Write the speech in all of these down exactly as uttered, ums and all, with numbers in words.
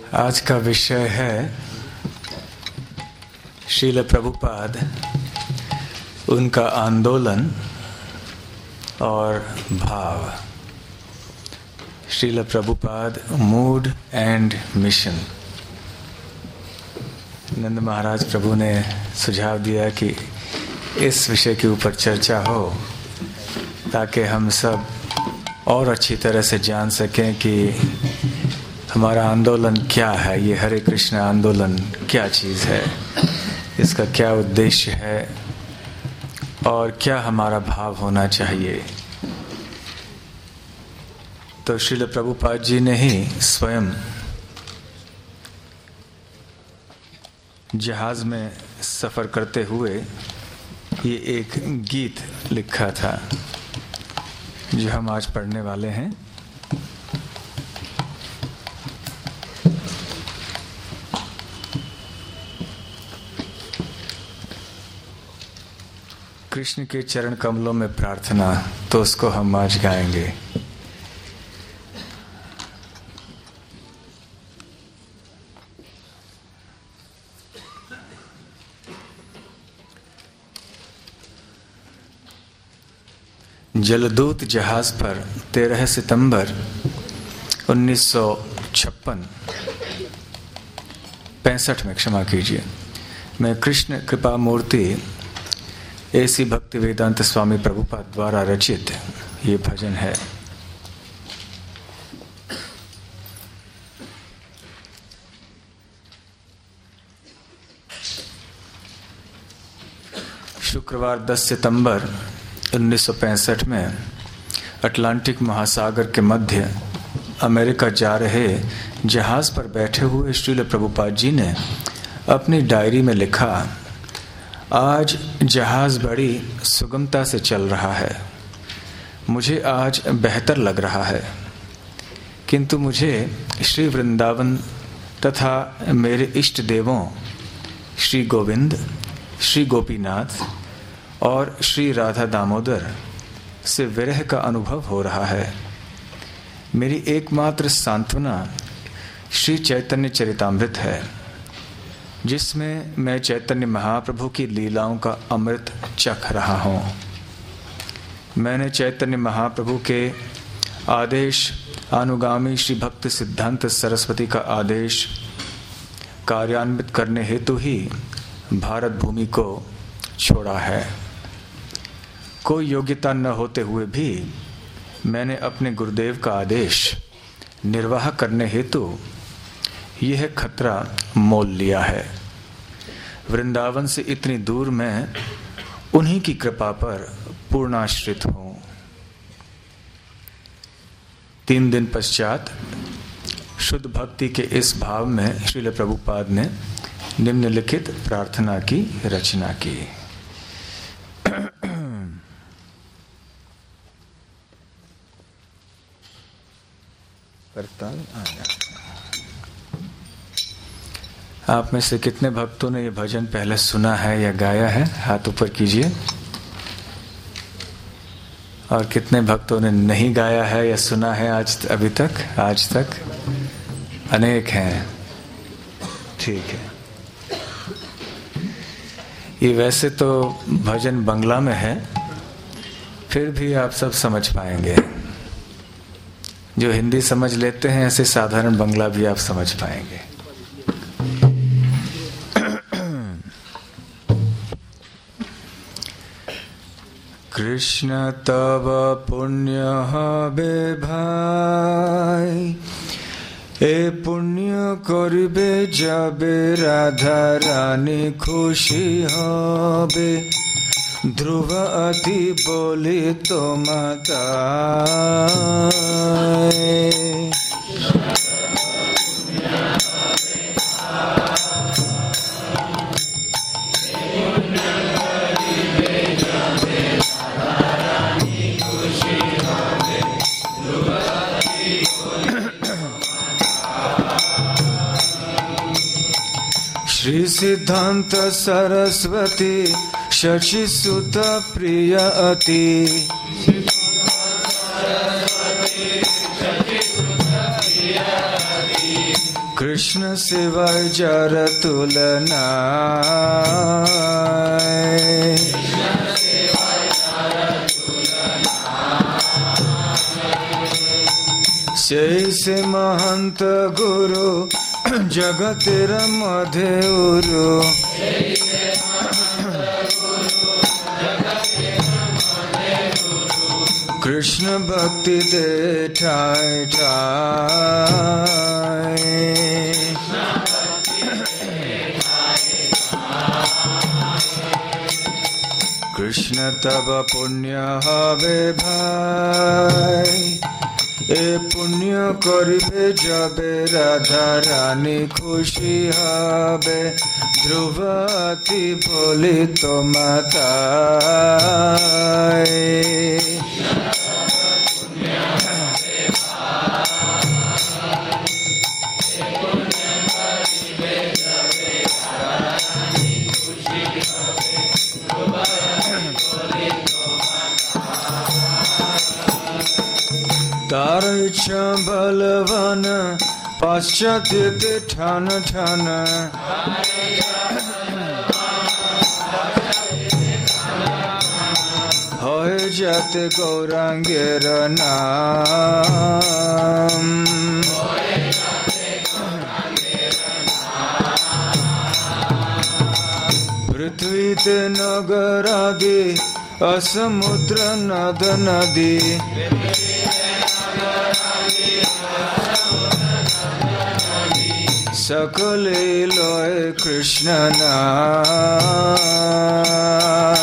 आज का विषय है श्रील प्रभुपाद, उनका आंदोलन और भाव। Srila Prabhupada, mood and mission. Nand Maharaj Prabhu ने सुझाव दिया कि इस विषय के ऊपर चर्चा हो ताकि हम सब और अच्छी तरह से जान सकें कि हमारा आंदोलन क्या है, ये हरे कृष्ण आंदोलन क्या चीज़ है, इसका क्या उद्देश्य है और क्या हमारा भाव होना चाहिए। तो श्रील प्रभुपाद जी ने ही स्वयं जहाज में सफ़र करते हुए ये एक गीत लिखा था जो हम आज पढ़ने वाले हैं। कृष्ण के चरण कमलों में प्रार्थना, तो उसको हम आज गाएंगे। जलदूत जहाज पर तेरह सितंबर उन्नीस सौ छप्पन पैंसठ में क्षमा कीजिए मैं कृष्ण कृपा मूर्ति ऐसी भक्ति वेदांत स्वामी प्रभुपाद द्वारा रचित ये भजन है। शुक्रवार दस सितंबर उन्नीस सौ पैंसठ में अटलांटिक महासागर के मध्य अमेरिका जा रहे जहाज पर बैठे हुए श्रील प्रभुपाद जी ने अपनी डायरी में लिखा, आज जहाज बड़ी सुगमता से चल रहा है, मुझे आज बेहतर लग रहा है, किंतु मुझे श्री वृंदावन तथा मेरे इष्ट देवों श्री गोविंद, श्री गोपीनाथ और श्री राधा दामोदर से विरह का अनुभव हो रहा है। मेरी एकमात्र सांत्वना श्री चैतन्य चरितामृत है, जिसमें मैं चैतन्य महाप्रभु की लीलाओं का अमृत चख रहा हूँ। मैंने चैतन्य महाप्रभु के आदेश अनुगामी श्री भक्त सिद्धांत सरस्वती का आदेश कार्यान्वित करने हेतु ही भारत भूमि को छोड़ा है। कोई योग्यता न होते हुए भी मैंने अपने गुरुदेव का आदेश निर्वाह करने हेतु यह खतरा मोल लिया है। वृंदावन से इतनी दूर मैं उन्हीं की कृपा पर पूर्णाश्रित हूँ। तीन दिन पश्चात शुद्ध भक्ति के इस भाव में श्रील प्रभुपाद ने निम्नलिखित प्रार्थना की रचना की। आप में से कितने भक्तों ने ये भजन पहले सुना है या गाया है? हाथ ऊपर कीजिए। और कितने भक्तों ने नहीं गाया है या सुना है आज अभी तक? आज तक अनेक हैं। ठीक है। ये वैसे तो भजन बंगला में है, फिर भी आप सब समझ पाएंगे। जो हिंदी समझ लेते हैं ऐसे साधारण बंगला भी आप समझ पाएंगे। कृष्ण तव पुण्य হবে ভাই, এ পুণ্য করবে যাবে রাধা রানী খুশি হবে, ধ্রুব অতি বলি তোমাতায়। श्री सिद्धांत सरस्वती शशि सुत प्रिय अति, कृष्ण सिवाय जार तुलना से से महंत गुरु जगतेर मध्य उरु कृष्ण भक्ति दे ठाय ठाय कृष्ण तब पुण्य हवे भाई ए पुण्य करिबे जबे राधा रानी खुशी हबे ध्रुवती बोली तो माता तार इच्छा बलवान पाश्चात्य ठान ठान होए जाते गौरांगेर नाम पृथ्वी ते नगर आदि असमुद्र नद नदी सकले लोय कृष्ण नाम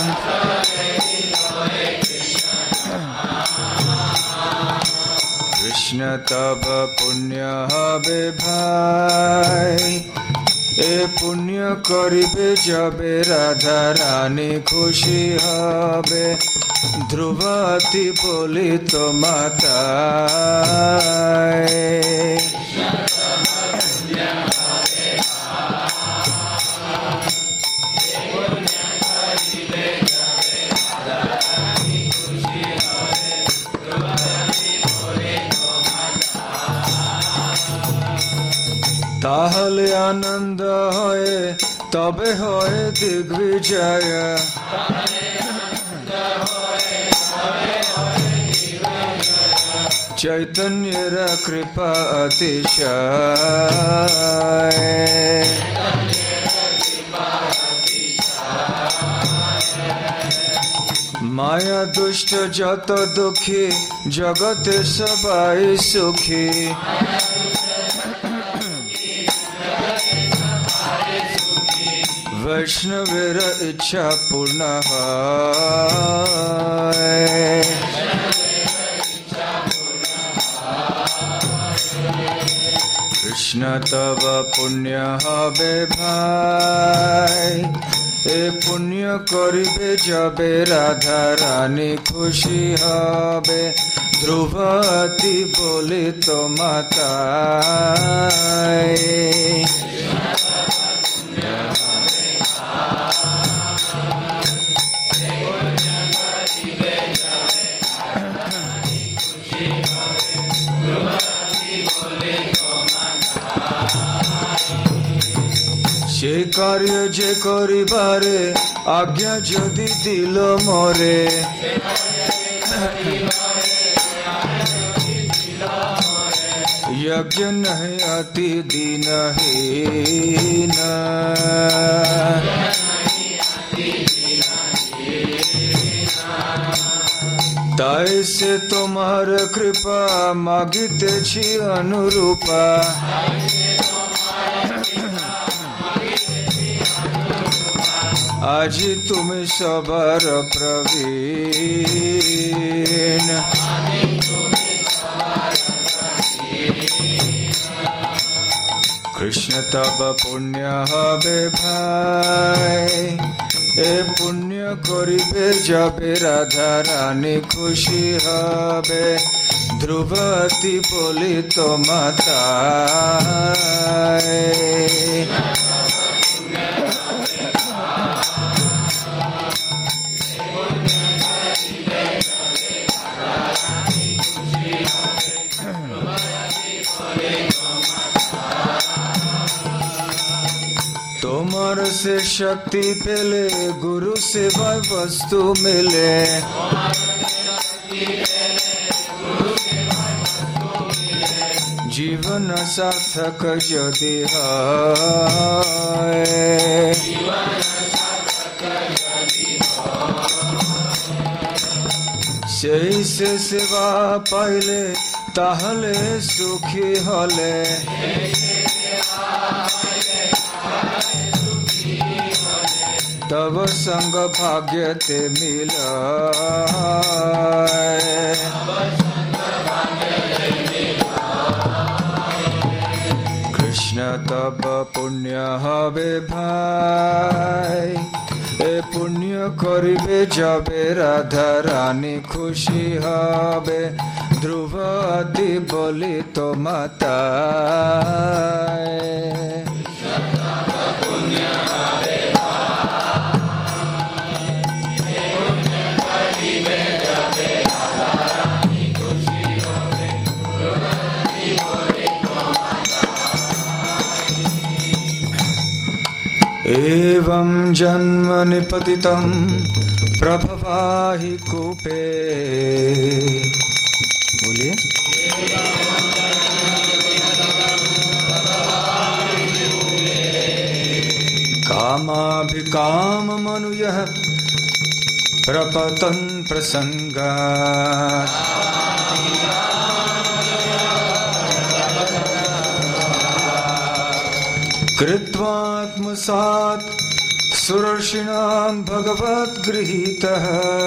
कृष्ण तब पुण्य हबे भाई ए पुण्य करिबे जबे राधा रानी खुशी हबे ध्रुवती बोली तो माता ताहले आनंद होए तबे होए दिग्विजय चैतन्यर कृपा अतिशय माया दुष्ट जत दुखी जगते सबाई सुखी वैष्णवेर इच्छा पूर्ण है कृष्ण तब पुण्य हबे भाई ए पुण्य करिबे जबे राधा रानी खुशी हबे ध्रुवती बोली तो माता से कार्य जे करिबारे आज्ञा जदि दिल मोरे यज्ञ नहीं अति दीनहीन ताई से तुम्हार कृपा मागिते छी अनुरूपा आज तुम सबर प्रवीण कृष्ण तब पुण्य हबे भाई ए पुण्य करिबे जबे राधा रानी खुशी हबे ध्रुवती बोली तो माता से शक्ति पेले, गुरु से वह वस्तु मिले। जीवन सार्थक यदि है, সেই से सेवा पाइले ताहले सुखी हले। तब संग भाग्य ते मिला, कृष्ण तब पुण्य हवे भाई, ए पुण्य करिबे जाबे राधा रानी खुशी हबे। ध्रुव आदि बोली तो माता, एवं जन्म निपतितं प्रभवाहि कूपे। बोलिए। कामाभिकाम मनुयः प्रपतन् प्रसंगात्, कृत्वात्मसात् सुरर्षिणां भगवद्गृहीतः।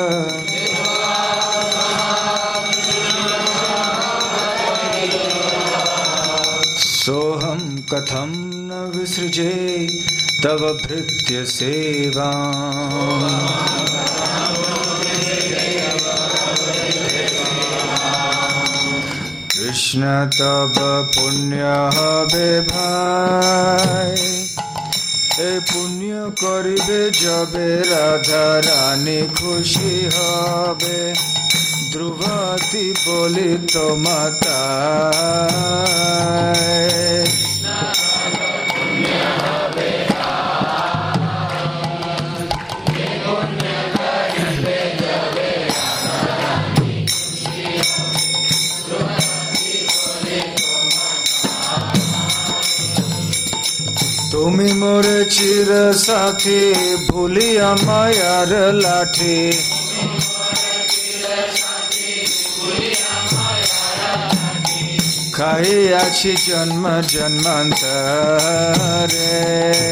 सोऽहं कथं न विसृजे तव भृत्य सेवाम्। कृष्ण तब पुण्य हवे भाई, ए पुण्य करिबे जबे राधा रानी खुशी हबे। ध्रुवती बोली तो माता, তুমি মোরে চির সাথী, ভুলিয়া মায়ার লাঠি। খাইয়াছি জন্ম জন্মান্তরে,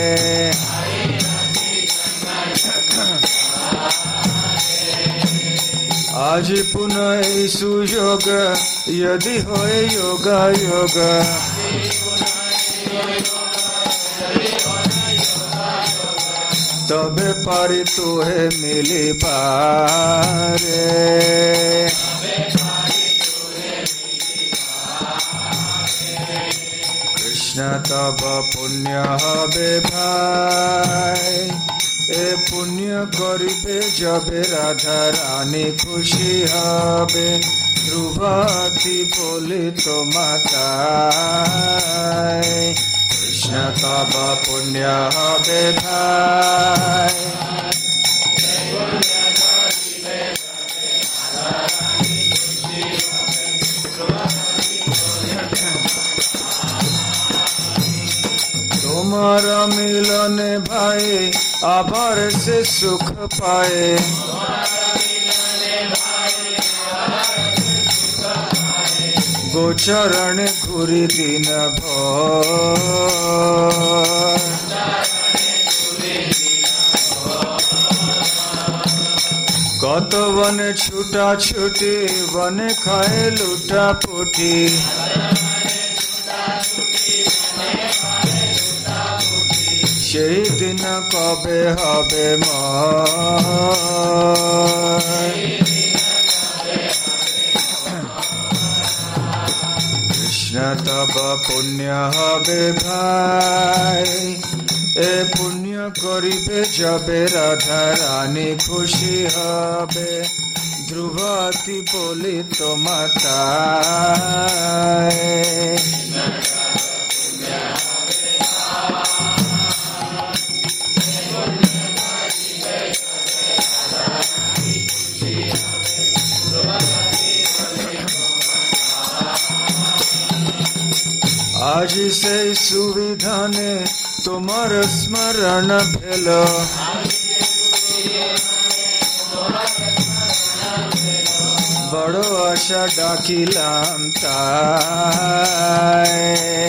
আজ পুনঃ এই সুযোগ यदि होए योगा योगा। तबे पारी तुहे मिली पारे। कृष्ण तब पुण्य हबे भाई, ए पुण्य करिबे जबे राधा रानी खुशी हबे। ध्रुवती बोली तो माता, कृष्ण तब पुण्य हबे भाई। तुम्हारा मिलने भाई आभार से सुख पाए। गोचरण घुरी दिन भर, कत वन छुटा छुटी वन खाए लुटा पुटी। সেই দিন কবে হবে ময়। কৃষ্ণ তব পুণ্য হবে ভাই, এ পুণ্য করিবে যবে রাধা রানী খুশি হবে। ধ্রুবতী বলি তো মাতা, आज से सुविधा ने তোমার স্মরণ ভেল বড় আশা ডাকিলাম তাই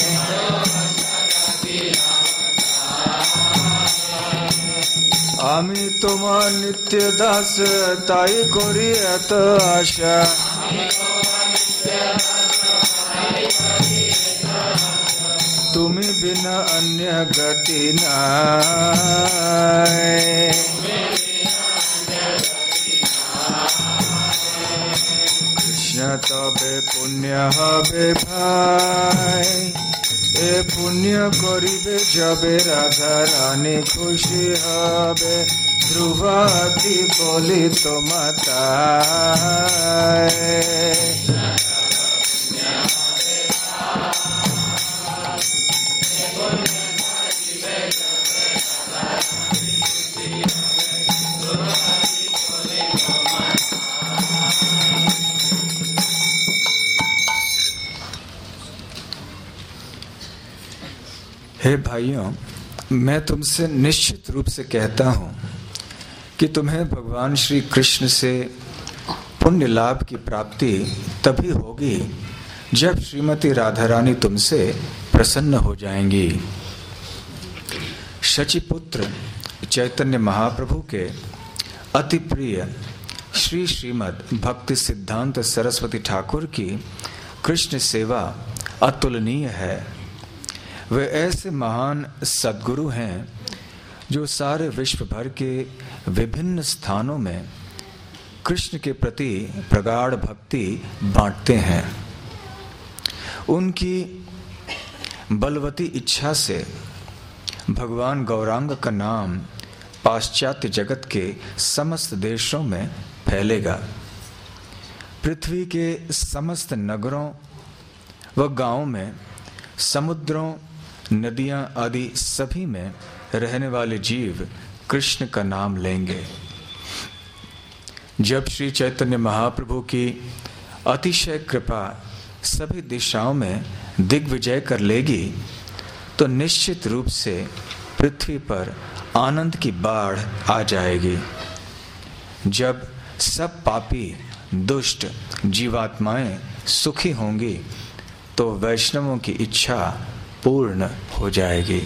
আমি তোমার নিত্য দাস তাই করি এত আশা তুমি বিনা অন্য গতি নাই কৃষ্ণ তবে পুণ্য হবে ভাই এ পুণ্য করিবে যবে রাধা রানী খুশি হবে ধ্রুবাতি বলি তো মাতা हे भाइयों, मैं तुमसे निश्चित रूप से कहता हूं कि तुम्हें भगवान श्री कृष्ण से पुण्य लाभ की प्राप्ति तभी होगी जब श्रीमती राधा रानी तुमसे प्रसन्न हो जाएंगी। शचीपुत्र चैतन्य महाप्रभु के अति प्रिय श्री श्रीमद् भक्ति सिद्धांत सरस्वती ठाकुर की कृष्ण सेवा अतुलनीय है। वे ऐसे महान सद्गुरु हैं जो सारे विश्व भर के विभिन्न स्थानों में कृष्ण के प्रति प्रगाढ़ भक्ति बांटते हैं। उनकी बलवती इच्छा से भगवान गौरांग का नाम पाश्चात्य जगत के समस्त देशों में फैलेगा। पृथ्वी के समस्त नगरों व गांवों में, समुद्रों, नदियां आदि सभी में रहने वाले जीव कृष्ण का नाम लेंगे। जब श्री चैतन्य महाप्रभु की अतिशय कृपा सभी दिशाओं में दिग्विजय कर लेगी तो निश्चित रूप से पृथ्वी पर आनंद की बाढ़ आ जाएगी। जब सब पापी दुष्ट जीवात्माएं सुखी होंगी तो वैष्णवों की इच्छा पूर्ण हो जाएगी।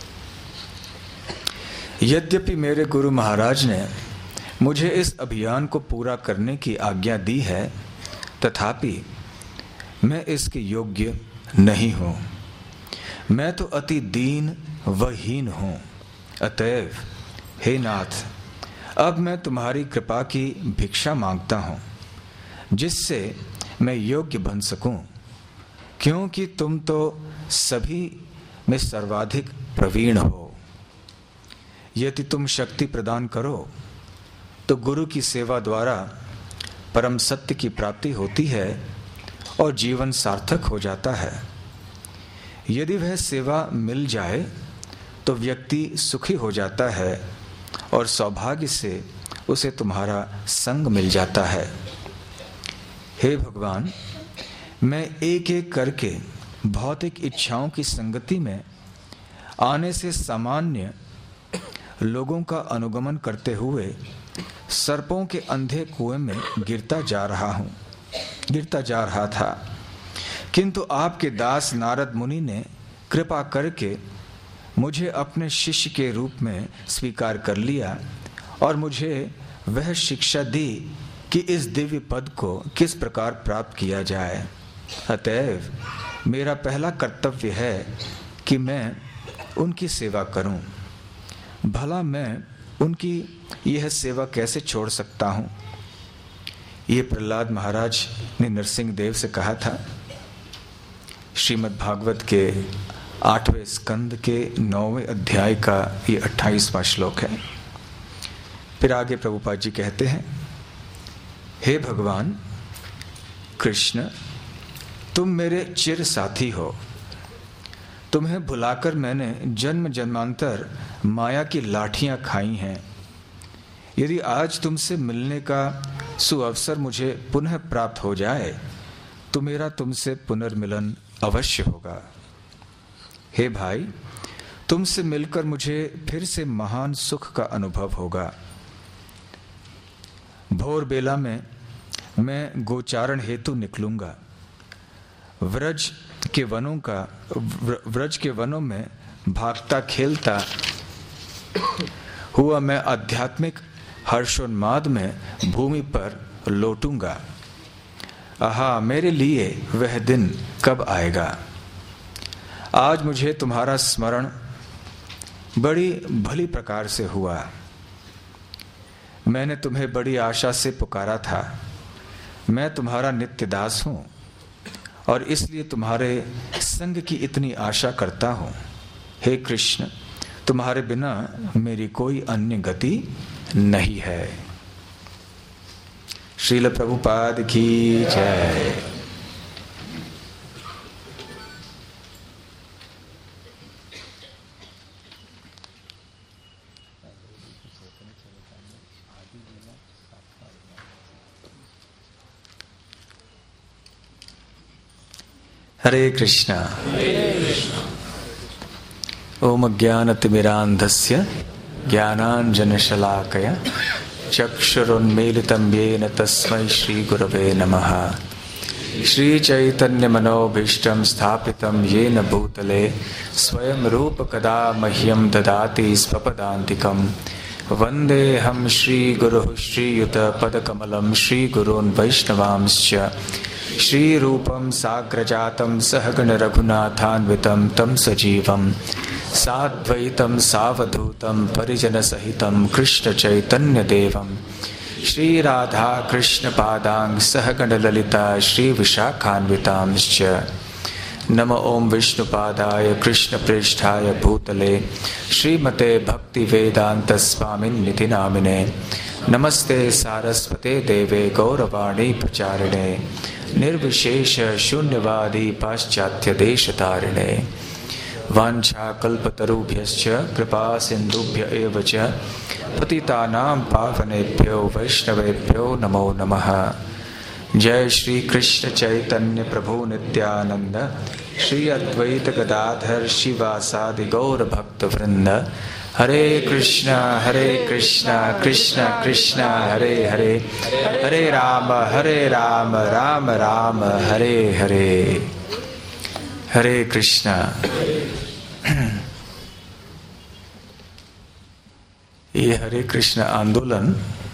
यद्यपि मेरे गुरु महाराज ने मुझे इस अभियान को पूरा करने की आज्ञा दी है, तथापि मैं इसके योग्य नहीं हूँ। मैं तो अति दीन व हीन हूँ। अतएव हे नाथ, अब मैं तुम्हारी कृपा की भिक्षा मांगता हूँ जिससे मैं योग्य बन सकूं, क्योंकि तुम तो सभी में सर्वाधिक प्रवीण हो। यदि तुम शक्ति प्रदान करो तो गुरु की सेवा द्वारा परम सत्य की प्राप्ति होती है और जीवन सार्थक हो जाता है। यदि वह सेवा मिल जाए तो व्यक्ति सुखी हो जाता है और सौभाग्य से उसे तुम्हारा संग मिल जाता है। हे भगवान, मैं एक एक करके भौतिक इच्छाओं की संगति में आने से सामान्य लोगों का अनुगमन करते हुए सर्पों के अंधे कुएं में गिरता जा रहा हूँ गिरता जा रहा था, किंतु आपके दास नारद मुनि ने कृपा करके मुझे अपने शिष्य के रूप में स्वीकार कर लिया और मुझे वह शिक्षा दी कि इस दिव्य पद को किस प्रकार प्राप्त किया जाए। अतएव मेरा पहला कर्तव्य है कि मैं उनकी सेवा करूं। भला मैं उनकी यह सेवा कैसे छोड़ सकता हूं? ये प्रहलाद महाराज ने नरसिंह देव से कहा था। श्रीमद् भागवत के आठवें स्कंद के नौवें अध्याय का ये अट्ठाईसवां श्लोक है। फिर आगे प्रभुपाद जी कहते हैं, हे भगवान कृष्ण, तुम मेरे चिर साथी हो। तुम्हें भुलाकर मैंने जन्म जन्मांतर माया की लाठियां खाई हैं। यदि आज तुमसे मिलने का सुअवसर मुझे पुनः प्राप्त हो जाए तो मेरा तुमसे पुनर्मिलन अवश्य होगा। हे भाई, तुमसे मिलकर मुझे फिर से महान सुख का अनुभव होगा। भोर बेला में मैं गोचारण हेतु निकलूंगा। व्रज के वनों का व्रज के वनों में भागता खेलता हुआ मैं आध्यात्मिक हर्षोन्माद में भूमि पर लौटूंगा। आहा, मेरे लिए वह दिन कब आएगा। आज मुझे तुम्हारा स्मरण बड़ी भली प्रकार से हुआ। मैंने तुम्हें बड़ी आशा से पुकारा था। मैं तुम्हारा नित्य दास हूँ और इसलिए तुम्हारे संग की इतनी आशा करता हूँ। हे कृष्ण, तुम्हारे बिना मेरी कोई अन्य गति नहीं है। श्रील प्रभुपाद की जय। हरे कृष्णा। ओम ज्ञानतिमिरान्धस्य ज्ञानाञ्जनशलाकया चक्षुरुन्मीलितं येन तस्मै श्रीगुरवे नमः। श्रीचैतन्यमनोभीष्टं स्थापितं येन भूतले स्वयं रूपकदा मह्यं ददाति स्वपदान्तिकं। वन्देऽहं श्रीगुरुः श्रीयुतपदकमलं श्रीगुरून् वैष्णवांश्च श्रीरूपं साग्रजातं सहगण रघुनाथान्वितं तं सजीवं साद्वैतं सावधूतं परिजनसहितं कृष्णचैतन्यदेवं श्रीराधा कृष्णपादां सहगण ललिता श्रीविशाखान्वितांश्च। नमो ओं विष्णुपादाय कृष्णप्रेष्ठाय भूतले श्रीमते भक्तिवेदान्तस्वामिन्निति नामिने। नमस्ते सारस्वते देवे गौरवाणी प्रचारिणे निर्विशेष शून्यवादी पाश्चात्य देशतारिणे। वाञ्छाकल्पतरुभ्यश्च कृपा सिन्धुभ्य एव च पतितानां पावनेभ्यो वैष्णवेभ्यो नमो नमः। जय श्री कृष्ण चैतन्य प्रभु नित्यानंद श्री अद्वैत गदाधर शिवासादि गौर भक्त वृंद। हरे कृष्णा हरे कृष्णा कृष्णा कृष्णा हरे हरे, हरे राम हरे राम राम राम हरे हरे। हरे कृष्णा। ये हरे कृष्ण आंदोलन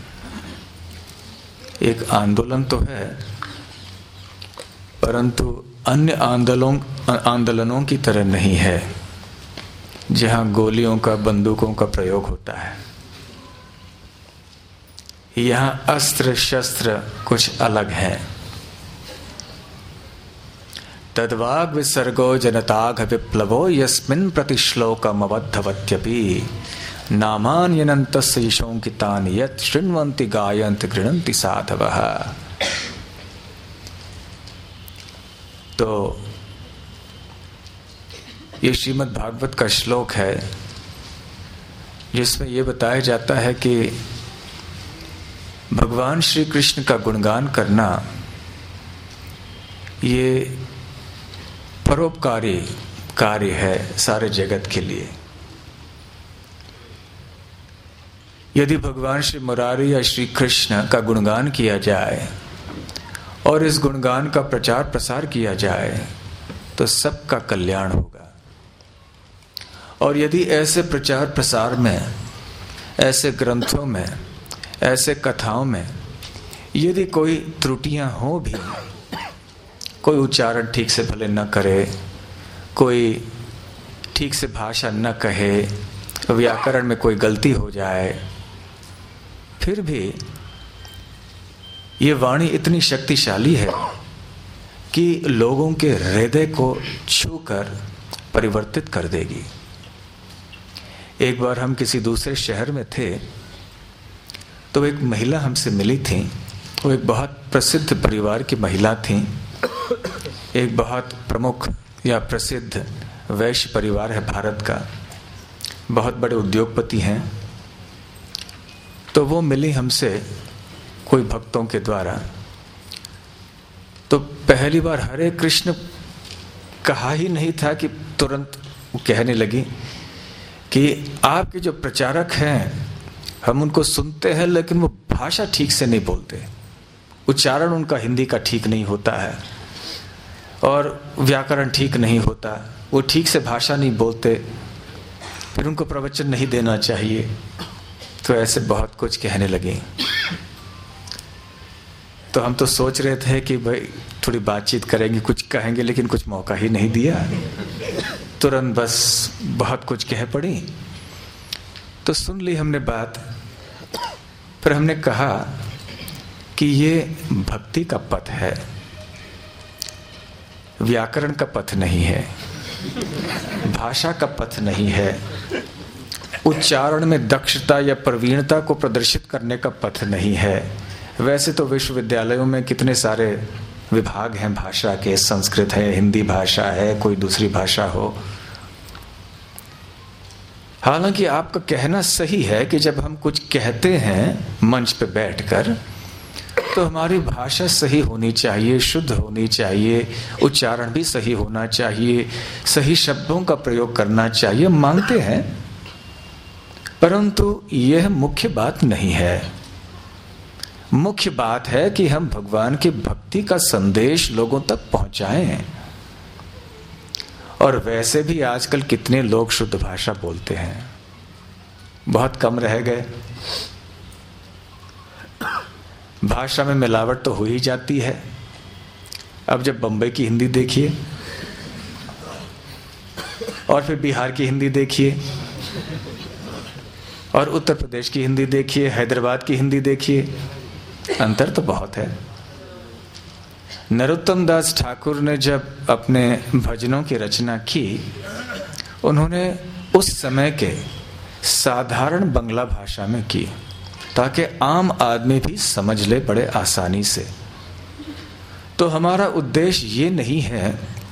एक आंदोलन तो है, परंतु अन्य आंदोलन आंदोलनों की तरह नहीं है जहां गोलियों का बंदूकों का प्रयोग होता है। यहां अस्त्र शस्त्र कुछ अलग है। तद्वाग विसर्गो जनताघ विप्लवो यस्मिन् प्रतिश्लोकमवद्धवत्यपि नामान्यनन्तस्य यशोंकितानि यत् शृण्वन्ति गायन्ति गृह्णन्ति साधवः। तो ये श्रीमद् भागवत का श्लोक है जिसमें ये बताया जाता है कि भगवान श्री कृष्ण का गुणगान करना ये परोपकारी कार्य है सारे जगत के लिए। यदि भगवान श्री मुरारी या श्री कृष्ण का गुणगान किया जाए और इस गुणगान का प्रचार प्रसार किया जाए तो सबका कल्याण होगा। और यदि ऐसे प्रचार प्रसार में, ऐसे ग्रंथों में, ऐसे कथाओं में यदि कोई त्रुटियां हो भी, कोई उच्चारण ठीक से भले न करे, कोई ठीक से भाषा न कहे, व्याकरण में कोई गलती हो जाए, फिर भी ये वाणी इतनी शक्तिशाली है कि लोगों के हृदय को छूकर परिवर्तित कर देगी। एक बार हम किसी दूसरे शहर में थे तो एक महिला हमसे मिली थी। वो एक बहुत प्रसिद्ध परिवार की महिला थी। एक बहुत प्रमुख या प्रसिद्ध वैश्य परिवार है भारत का, बहुत बड़े उद्योगपति हैं। तो वो मिली हमसे कोई भक्तों के द्वारा। तो पहली बार हरे कृष्ण कहा ही नहीं था कि तुरंत वो कहने लगी कि आपके जो प्रचारक हैं हम उनको सुनते हैं लेकिन वो भाषा ठीक से नहीं बोलते, उच्चारण उनका हिंदी का ठीक नहीं होता है और व्याकरण ठीक नहीं होता, वो ठीक से भाषा नहीं बोलते, फिर उनको प्रवचन नहीं देना चाहिए। तो ऐसे बहुत कुछ कहने लगे। तो हम तो सोच रहे थे कि भाई थोड़ी बातचीत करेंगे, कुछ कहेंगे, लेकिन कुछ मौका ही नहीं दिया, तुरंत बस बहुत कुछ कह पड़ी। तो सुन ली हमने बात। फिर हमने कहा कि ये भक्ति का पथ है, व्याकरण का पथ नहीं है, भाषा का पथ नहीं है, उच्चारण में दक्षता या प्रवीणता को प्रदर्शित करने का पथ नहीं है। वैसे तो विश्वविद्यालयों में कितने सारे विभाग हैं भाषा के, संस्कृत है, हिंदी भाषा है, कोई दूसरी भाषा हो। हालांकि आपका कहना सही है कि जब हम कुछ कहते हैं मंच पे बैठकर तो हमारी भाषा सही होनी चाहिए, शुद्ध होनी चाहिए, उच्चारण भी सही होना चाहिए, सही शब्दों का प्रयोग करना चाहिए, मानते हैं। परंतु यह मुख्य बात नहीं है। मुख्य बात है कि हम भगवान की भक्ति का संदेश लोगों तक पहुंचाएं। और वैसे भी आजकल कितने लोग शुद्ध भाषा बोलते हैं, बहुत कम रह गए। भाषा में मिलावट तो हो ही जाती है। अब जब बंबई की हिंदी देखिए और फिर बिहार की हिंदी देखिए और उत्तर प्रदेश की हिंदी देखिए, हैदराबाद की हिंदी देखिए, अंतर तो बहुत है। नरोत्तम दास ठाकुर ने जब अपने भजनों की रचना की, उन्होंने उस समय के साधारण बंगला भाषा में की ताकि आम आदमी भी समझ ले बड़े आसानी से। तो हमारा उद्देश्य ये नहीं है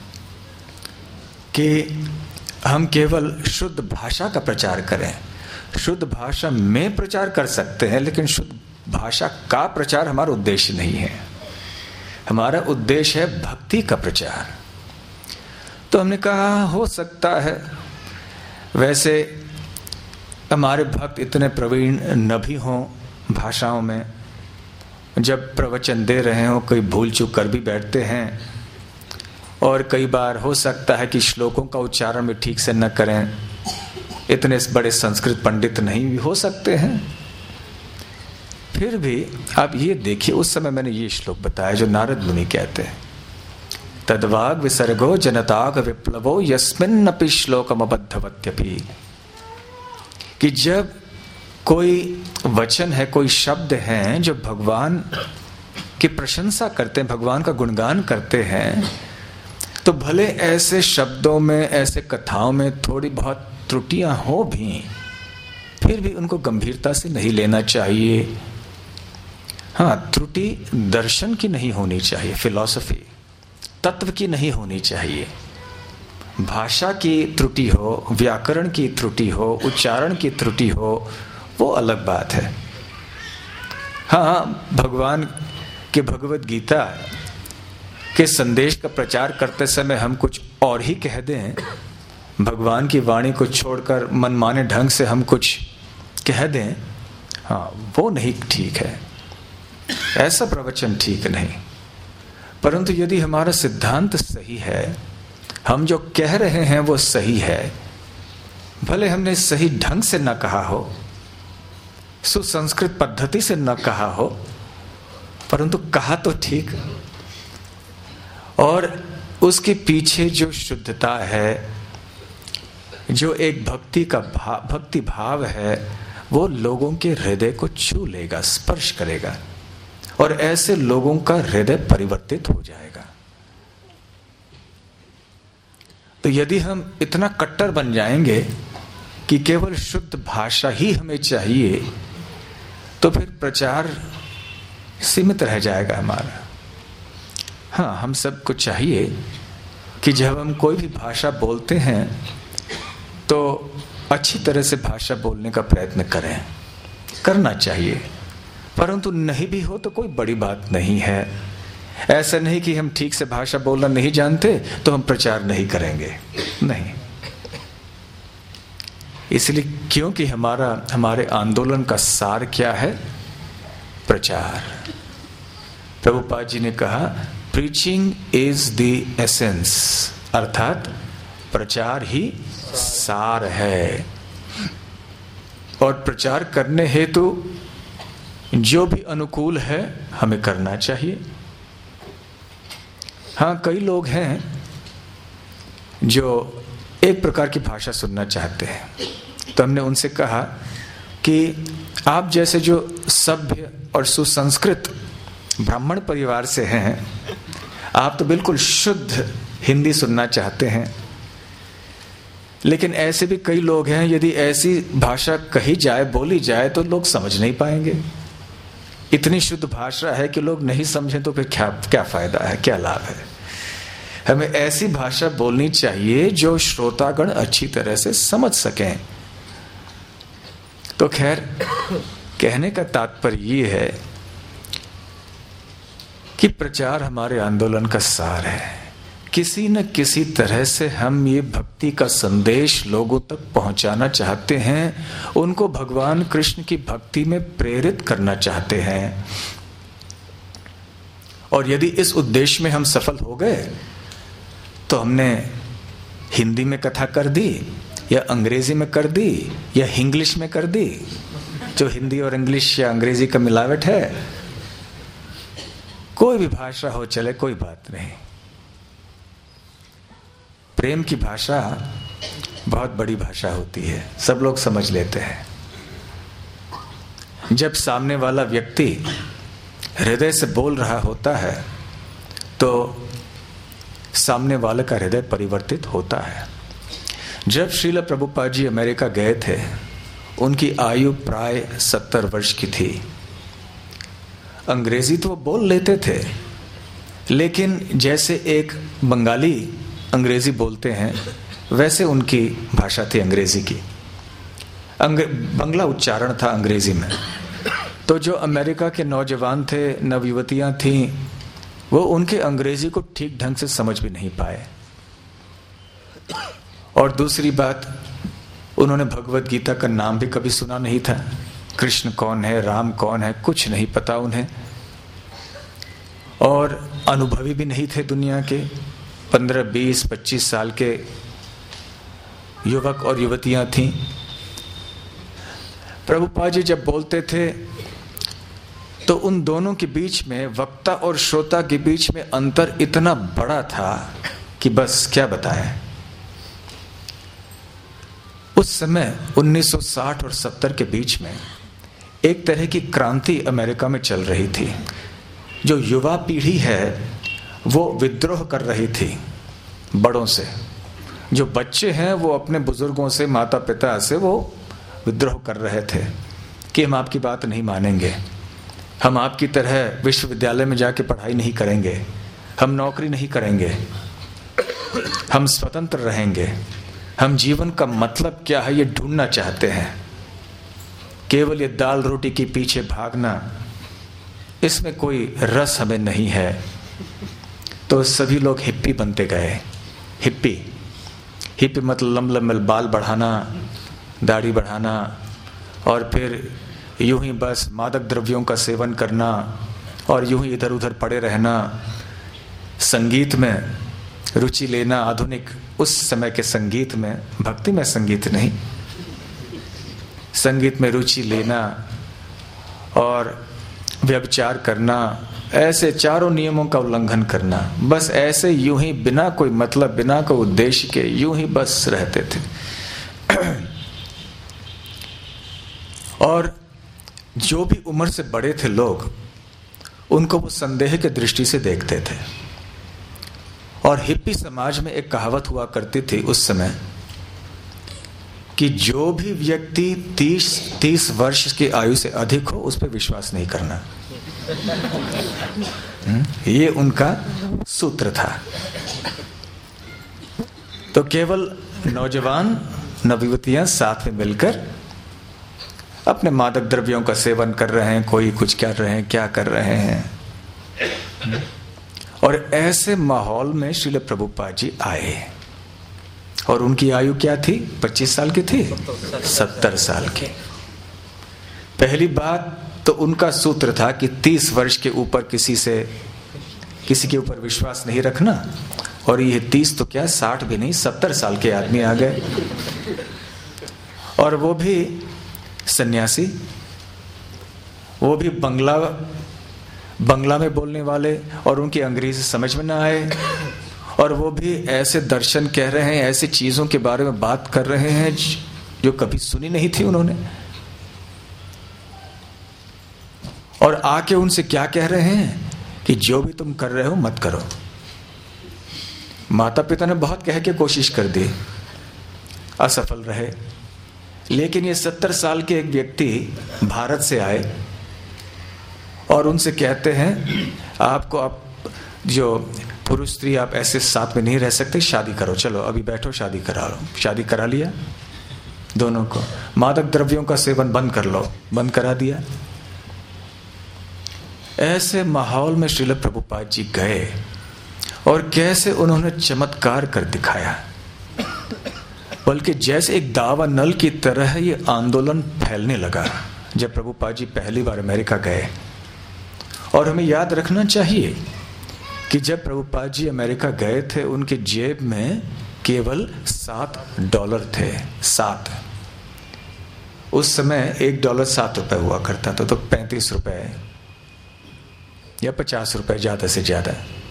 कि हम केवल शुद्ध भाषा का प्रचार करें। शुद्ध भाषा में प्रचार कर सकते हैं, लेकिन शुद्ध भाषा का प्रचार हमारा उद्देश्य नहीं है। हमारा उद्देश्य है भक्ति का प्रचार। तो हमने कहा हो सकता है वैसे हमारे भक्त इतने प्रवीण न भी हों भाषाओं में, जब प्रवचन दे रहे हो कोई भूल चूक कर भी बैठते हैं, और कई बार हो सकता है कि श्लोकों का उच्चारण भी ठीक से न करें, इतने बड़े संस्कृत पंडित नहीं भी हो सकते हैं। फिर भी आप ये देखिए, उस समय मैंने ये श्लोक बताया जो नारद मुनि कहते हैं, तद्वाग विसर्गो जनताग विप्लवो यस्मिन्नपि श्लोकम अबद्धवत्यपि, कि जब कोई वचन है, कोई शब्द हैं जो भगवान की प्रशंसा करते हैं, भगवान का गुणगान करते हैं, तो भले ऐसे शब्दों में, ऐसे कथाओं में थोड़ी बहुत त्रुटियां हो भी, फिर भी उनको गंभीरता से नहीं लेना चाहिए। हाँ, त्रुटि दर्शन की नहीं होनी चाहिए, फिलॉसफी तत्व की नहीं होनी चाहिए। भाषा की त्रुटि हो, व्याकरण की त्रुटि हो, उच्चारण की त्रुटि हो, वो अलग बात है। हाँ, भगवान के भगवत गीता के संदेश का प्रचार करते समय हम कुछ और ही कह दें, भगवान की वाणी को छोड़कर मनमाने ढंग से हम कुछ कह दें, हाँ वो नहीं ठीक है, ऐसा प्रवचन ठीक नहीं। परंतु यदि हमारा सिद्धांत सही है, हम जो कह रहे हैं वो सही है, भले हमने सही ढंग से न कहा हो, सुसंस्कृत पद्धति से न कहा हो, परंतु कहा तो ठीक, और उसके पीछे जो शुद्धता है, जो एक भक्ति का भाव, भक्ति भाव है, वो लोगों के हृदय को छू लेगा, स्पर्श करेगा, और ऐसे लोगों का हृदय परिवर्तित हो जाएगा। तो यदि हम इतना कट्टर बन जाएंगे कि केवल शुद्ध भाषा ही हमें चाहिए, तो फिर प्रचार सीमित रह जाएगा हमारा। हाँ, हम सबको चाहिए कि जब हम कोई भी भाषा बोलते हैं तो अच्छी तरह से भाषा बोलने का प्रयत्न करें, करना चाहिए। परंतु नहीं भी हो तो कोई बड़ी बात नहीं है। ऐसा नहीं कि हम ठीक से भाषा बोलना नहीं जानते तो हम प्रचार नहीं करेंगे, नहीं। इसलिए क्योंकि हमारा हमारे आंदोलन का सार क्या है? प्रचार। प्रभुपाद जी ने कहा प्रीचिंग इज द एसेंस, अर्थात प्रचार ही सार है। और प्रचार करने हेतु जो भी अनुकूल है हमें करना चाहिए। हाँ, कई लोग हैं जो एक प्रकार की भाषा सुनना चाहते हैं, तो हमने उनसे कहा कि आप जैसे जो सभ्य और सुसंस्कृत ब्राह्मण परिवार से हैं, आप तो बिल्कुल शुद्ध हिंदी सुनना चाहते हैं, लेकिन ऐसे भी कई लोग हैं यदि ऐसी भाषा कही जाए, बोली जाए, तो लोग समझ नहीं पाएंगे। इतनी शुद्ध भाषा है कि लोग नहीं समझें तो फिर क्या क्या फायदा है, क्या लाभ है? हमें ऐसी भाषा बोलनी चाहिए जो श्रोतागण अच्छी तरह से समझ सकें। तो खैर, कहने का तात्पर्य ये है कि प्रचार हमारे आंदोलन का सार है। किसी न किसी तरह से हम ये भक्ति का संदेश लोगों तक पहुंचाना चाहते हैं, उनको भगवान कृष्ण की भक्ति में प्रेरित करना चाहते हैं। और यदि इस उद्देश्य में हम सफल हो गए तो हमने हिंदी में कथा कर दी या अंग्रेजी में कर दी या इंग्लिश में कर दी, जो हिंदी और इंग्लिश या अंग्रेजी का मिलावट है। कोई भी भाषा हो चले, कोई बात नहीं। प्रेम की भाषा बहुत बड़ी भाषा होती है, सब लोग समझ लेते हैं। जब सामने वाला व्यक्ति हृदय से बोल रहा होता है तो सामने वाले का हृदय परिवर्तित होता है। जब श्रील प्रभुपाद जी अमेरिका गए थे, उनकी आयु प्राय सत्तर वर्ष की थी। अंग्रेजी तो वो बोल लेते थे, लेकिन जैसे एक बंगाली अंग्रेजी बोलते हैं वैसे उनकी भाषा थी अंग्रेजी की। बंगला उच्चारण था अंग्रेजी में। तो जो अमेरिका के नौजवान थे, नवयुवतियां थीं, वो उनके अंग्रेजी को ठीक ढंग से समझ भी नहीं पाए। और दूसरी बात, उन्होंने भगवत गीता का नाम भी कभी सुना नहीं था। कृष्ण कौन है, राम कौन है, कुछ नहीं पता उन्हें। और अनुभवी भी नहीं थे दुनिया के। पंद्रह बीस पच्चीस साल के युवक और युवतियां थीं। प्रभुपाद जी जब बोलते थे तो उन दोनों के बीच में, वक्ता और श्रोता के बीच में अंतर इतना बड़ा था कि बस क्या बताएं। उस समय उन्नीस सौ साठ और सत्तर के बीच में एक तरह की क्रांति अमेरिका में चल रही थी। जो युवा पीढ़ी है वो विद्रोह कर रही थी बड़ों से। जो बच्चे हैं वो अपने बुजुर्गों से, माता पिता से वो विद्रोह कर रहे थे कि हम आपकी बात नहीं मानेंगे, हम आपकी तरह विश्वविद्यालय में जाके पढ़ाई नहीं करेंगे, हम नौकरी नहीं करेंगे, हम स्वतंत्र रहेंगे, हम जीवन का मतलब क्या है ये ढूंढना चाहते हैं। केवल ये दाल रोटी के पीछे भागना, इसमें कोई रस हमें नहीं है। तो सभी लोग हिप्पी बनते गए। हिप्पी हिप्पी मतलब लंबे लंबे बाल बढ़ाना, दाढ़ी बढ़ाना, और फिर यूं ही बस मादक द्रव्यों का सेवन करना और यूं ही इधर उधर पड़े रहना। संगीत में रुचि लेना, आधुनिक उस समय के संगीत में, भक्ति में संगीत नहीं, संगीत में रुचि लेना और व्यभिचार करना, ऐसे चारों नियमों का उल्लंघन करना। बस ऐसे यूं ही बिना कोई मतलब, बिना कोई उद्देश्य के यूं ही बस रहते थे। और जो भी उम्र से बड़े थे लोग, उनको वो संदेह के दृष्टि से देखते थे। और हिप्पी समाज में एक कहावत हुआ करती थी उस समय कि जो भी व्यक्ति तीस तीस वर्ष की आयु से अधिक हो उस पर विश्वास नहीं करना। ये उनका सूत्र था। तो केवल नौजवान नवयुवतियां साथ में मिलकर अपने मादक द्रव्यों का सेवन कर रहे हैं, कोई कुछ कर रहे हैं, क्या कर रहे हैं। और ऐसे माहौल में श्रील प्रभुपाद जी आए। और उनकी आयु क्या थी? पच्चीस साल की थी, सत्तर साल की। पहली बात तो उनका सूत्र था कि तीस वर्ष के ऊपर किसी से किसी के ऊपर विश्वास नहीं रखना, और ये तीस तो क्या, साठ भी नहीं, सत्तर साल के आदमी आ गए, और वो भी सन्यासी, वो भी बंगला बंगला में बोलने वाले, और उनकी अंग्रेजी समझ में ना आए, और वो भी ऐसे दर्शन कह रहे हैं, ऐसी चीजों के बारे में बात कर रहे हैं जो कभी सुनी नहीं थी उन्होंने। और आके उनसे क्या कह रहे हैं कि जो भी तुम कर रहे हो मत करो। माता पिता ने बहुत कह के कोशिश कर दी, असफल रहे। लेकिन ये सत्तर साल के एक व्यक्ति भारत से आए और उनसे कहते हैं, आपको आप जो पुरुष स्त्री आप ऐसे साथ में नहीं रह सकते, शादी करो, चलो अभी बैठो शादी करा लो। शादी करा लिया दोनों को। मादक द्रव्यों का सेवन बंद कर लो, बंद करा दिया। ऐसे माहौल में श्रील प्रभुपाद जी गए और कैसे उन्होंने चमत्कार कर दिखाया, बल्कि जैसे एक दावा नल की तरह ये आंदोलन फैलने लगा जब प्रभुपाद जी पहली बार अमेरिका गए। और हमें याद रखना चाहिए कि जब प्रभुपाद जी अमेरिका गए थे, उनके जेब में केवल सात डॉलर थे। सात, उस समय एक डॉलर सात रुपए हुआ करता था, तो पैंतीस रुपए या पचास रुपए ज्यादा से ज्यादा,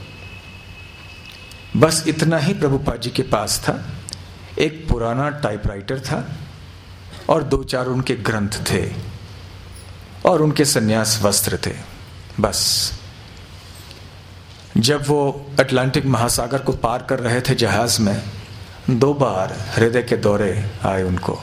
बस इतना ही प्रभुपाद जी के पास था। एक पुराना टाइपराइटर था और दो चार उनके ग्रंथ थे और उनके सन्यास वस्त्र थे, बस। जब वो अटलांटिक महासागर को पार कर रहे थे जहाज में, दो बार हृदय के दौरे आए उनको,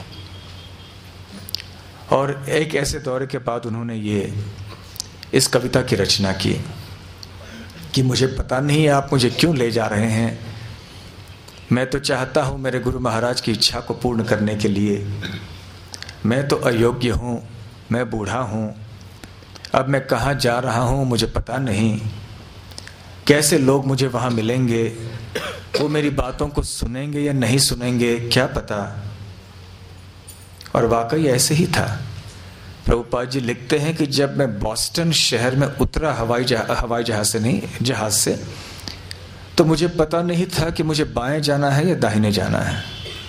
और एक ऐसे दौरे के बाद उन्होंने ये इस कविता की रचना की कि मुझे पता नहीं आप मुझे क्यों ले जा रहे हैं, मैं तो चाहता हूं मेरे गुरु महाराज की इच्छा को पूर्ण करने के लिए। मैं तो अयोग्य हूं, मैं बूढ़ा हूं, अब मैं कहाँ जा रहा हूं मुझे पता नहीं, कैसे लोग मुझे वहां मिलेंगे, वो मेरी बातों को सुनेंगे या नहीं सुनेंगे, क्या पता। और वाकई ऐसे ही था। प्रभुपाद जी लिखते हैं कि जब मैं बॉस्टन शहर में उतरा हवाई जहाज हवाई जहाज से नहीं जहाज से, तो मुझे पता नहीं था कि मुझे बाएं जाना है या दाहिने जाना है।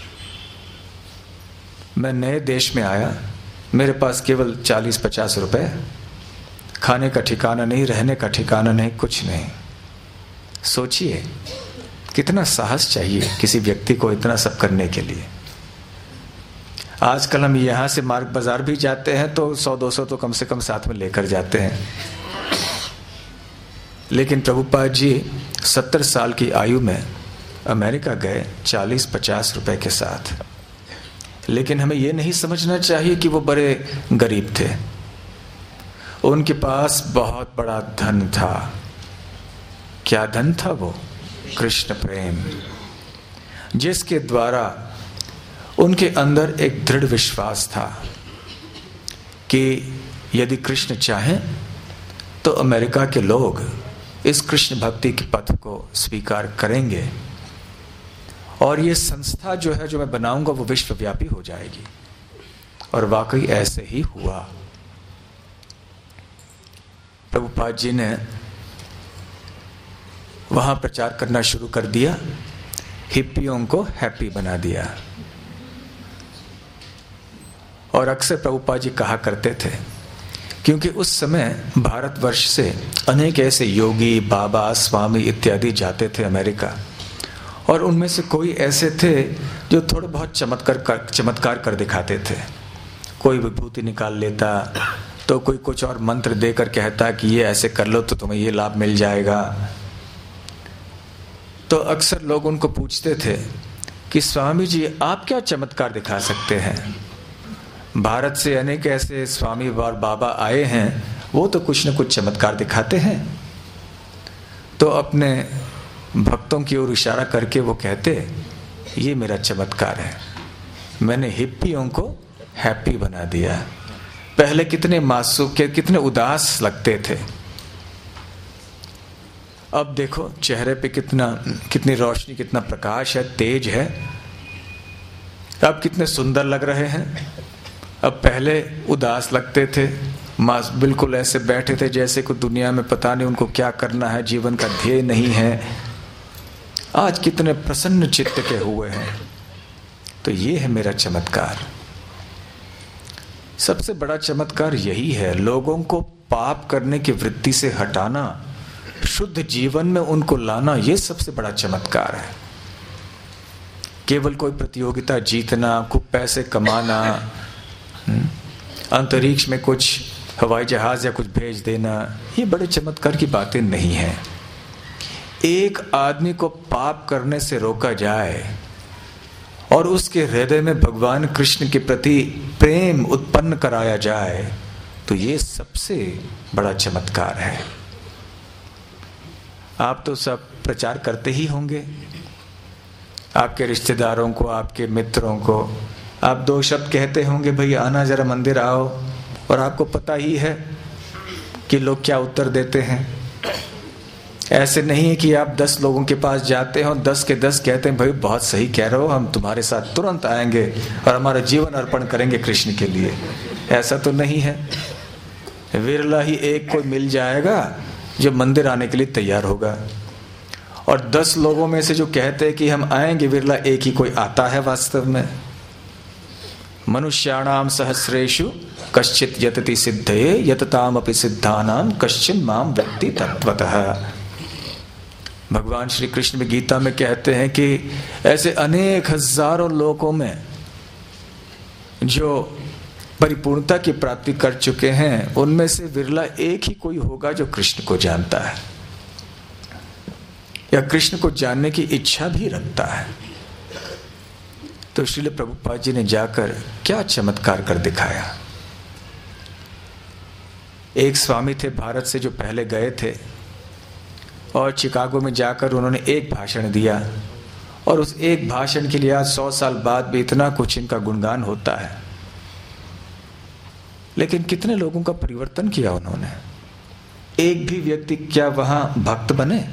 मैं नए देश में आया, मेरे पास केवल चालीस पचास रुपए, खाने का ठिकाना नहीं, रहने का ठिकाना नहीं, कुछ नहीं। सोचिए कितना साहस चाहिए किसी व्यक्ति को इतना सब करने के लिए। आजकल हम यहाँ से मार्ग बाजार भी जाते हैं तो सौ दो सौ तो कम से कम साथ में लेकर जाते हैं, लेकिन प्रभुपाद जी सत्तर साल की आयु में अमेरिका गए चालीस पचास रुपए के साथ। लेकिन हमें ये नहीं समझना चाहिए कि वो बड़े गरीब थे, उनके पास बहुत बड़ा धन था। क्या धन था वो? कृष्ण प्रेम, जिसके द्वारा उनके अंदर एक दृढ़ विश्वास था कि यदि कृष्ण चाहें तो अमेरिका के लोग इस कृष्ण भक्ति के पथ को स्वीकार करेंगे, और ये संस्था जो है जो मैं बनाऊंगा वो विश्वव्यापी हो जाएगी। और वाकई ऐसे ही हुआ। प्रभुपाद जी ने वहां प्रचार करना शुरू कर दिया, हिप्पियों को हैप्पी बना दिया। और अक्सर प्रभुपाद जी कहा करते थे, क्योंकि उस समय भारतवर्ष से अनेक ऐसे योगी, बाबा, स्वामी इत्यादि जाते थे अमेरिका, और उनमें से कोई ऐसे थे जो थोड़े बहुत चमत्कार कर चमत्कार कर दिखाते थे। कोई विभूति निकाल लेता, तो कोई कुछ और मंत्र देकर कहता कि ये ऐसे कर लो तो तुम्हें ये लाभ मिल जाएगा। तो अक्सर लोग उनको पूछते थे कि स्वामी जी आप क्या चमत्कार दिखा सकते हैं? भारत से अनेक ऐसे स्वामी और बाबा आए हैं, वो तो कुछ न कुछ चमत्कार दिखाते हैं। तो अपने भक्तों की ओर इशारा करके वो कहते, ये मेरा चमत्कार है, मैंने हिप्पियों को हैप्पी बना दिया। पहले कितने मासूम के कितने उदास लगते थे, अब देखो चेहरे पे कितना कितनी रोशनी, कितना प्रकाश है, तेज है, अब कितने सुंदर लग रहे हैं। अब पहले उदास लगते थे, मास बिल्कुल ऐसे बैठे थे जैसे को दुनिया में पता नहीं उनको क्या करना है, जीवन का ध्येय नहीं है। आज कितने प्रसन्न चित्त के हुए हैं। तो ये है मेरा चमत्कार। सबसे बड़ा चमत्कार यही है, लोगों को पाप करने की वृत्ति से हटाना, शुद्ध जीवन में उनको लाना, ये सबसे बड़ा चमत्कार है। केवल कोई प्रतियोगिता जीतना, खूब पैसे कमाना, अंतरिक्ष में कुछ हवाई जहाज या कुछ भेज देना, ये बड़े चमत्कार की बातें नहीं है। एक आदमी को पाप करने से रोका जाए और उसके हृदय में भगवान कृष्ण के प्रति प्रेम उत्पन्न कराया जाए, तो ये सबसे बड़ा चमत्कार है। आप तो सब प्रचार करते ही होंगे, आपके रिश्तेदारों को, आपके मित्रों को आप दो शब्द कहते होंगे, भाई आना जरा मंदिर आओ, और आपको पता ही है कि लोग क्या उत्तर देते हैं। ऐसे नहीं है कि आप दस लोगों के पास जाते हो, दस के दस कहते हैं भाई बहुत सही कह रहे हो, हम तुम्हारे साथ तुरंत आएंगे और हमारा जीवन अर्पण करेंगे कृष्ण के लिए। ऐसा तो नहीं है। विरला ही एक कोई मिल जाएगा जो मंदिर आने के लिए तैयार होगा, और दस लोगों में से जो कहते हैं कि हम आएंगे, विरला एक ही कोई आता है वास्तव में। मनुष्याणाम सहस्रेषु कश्चित यतति सिद्धये यतताम अपि सिद्धानाम कश्चिन माम व्यक्ति तत्वतः। भगवान श्री कृष्ण में गीता में कहते हैं कि ऐसे अनेक हजारों लोगों में जो परिपूर्णता की प्राप्ति कर चुके हैं, उनमें से विरला एक ही कोई होगा जो कृष्ण को जानता है या कृष्ण को जानने की इच्छा भी रखता है। तो श्रील प्रभुपाद जी ने जाकर क्या चमत्कार कर दिखाया। एक स्वामी थे भारत से जो पहले गए थे, और चिकागो में जाकर उन्होंने एक भाषण दिया, और उस एक भाषण के लिए आज सौ साल बाद भी इतना कुछ इनका गुणगान होता है। लेकिन कितने लोगों का परिवर्तन किया उन्होंने। एक भी व्यक्ति क्या वहां भक्त बने?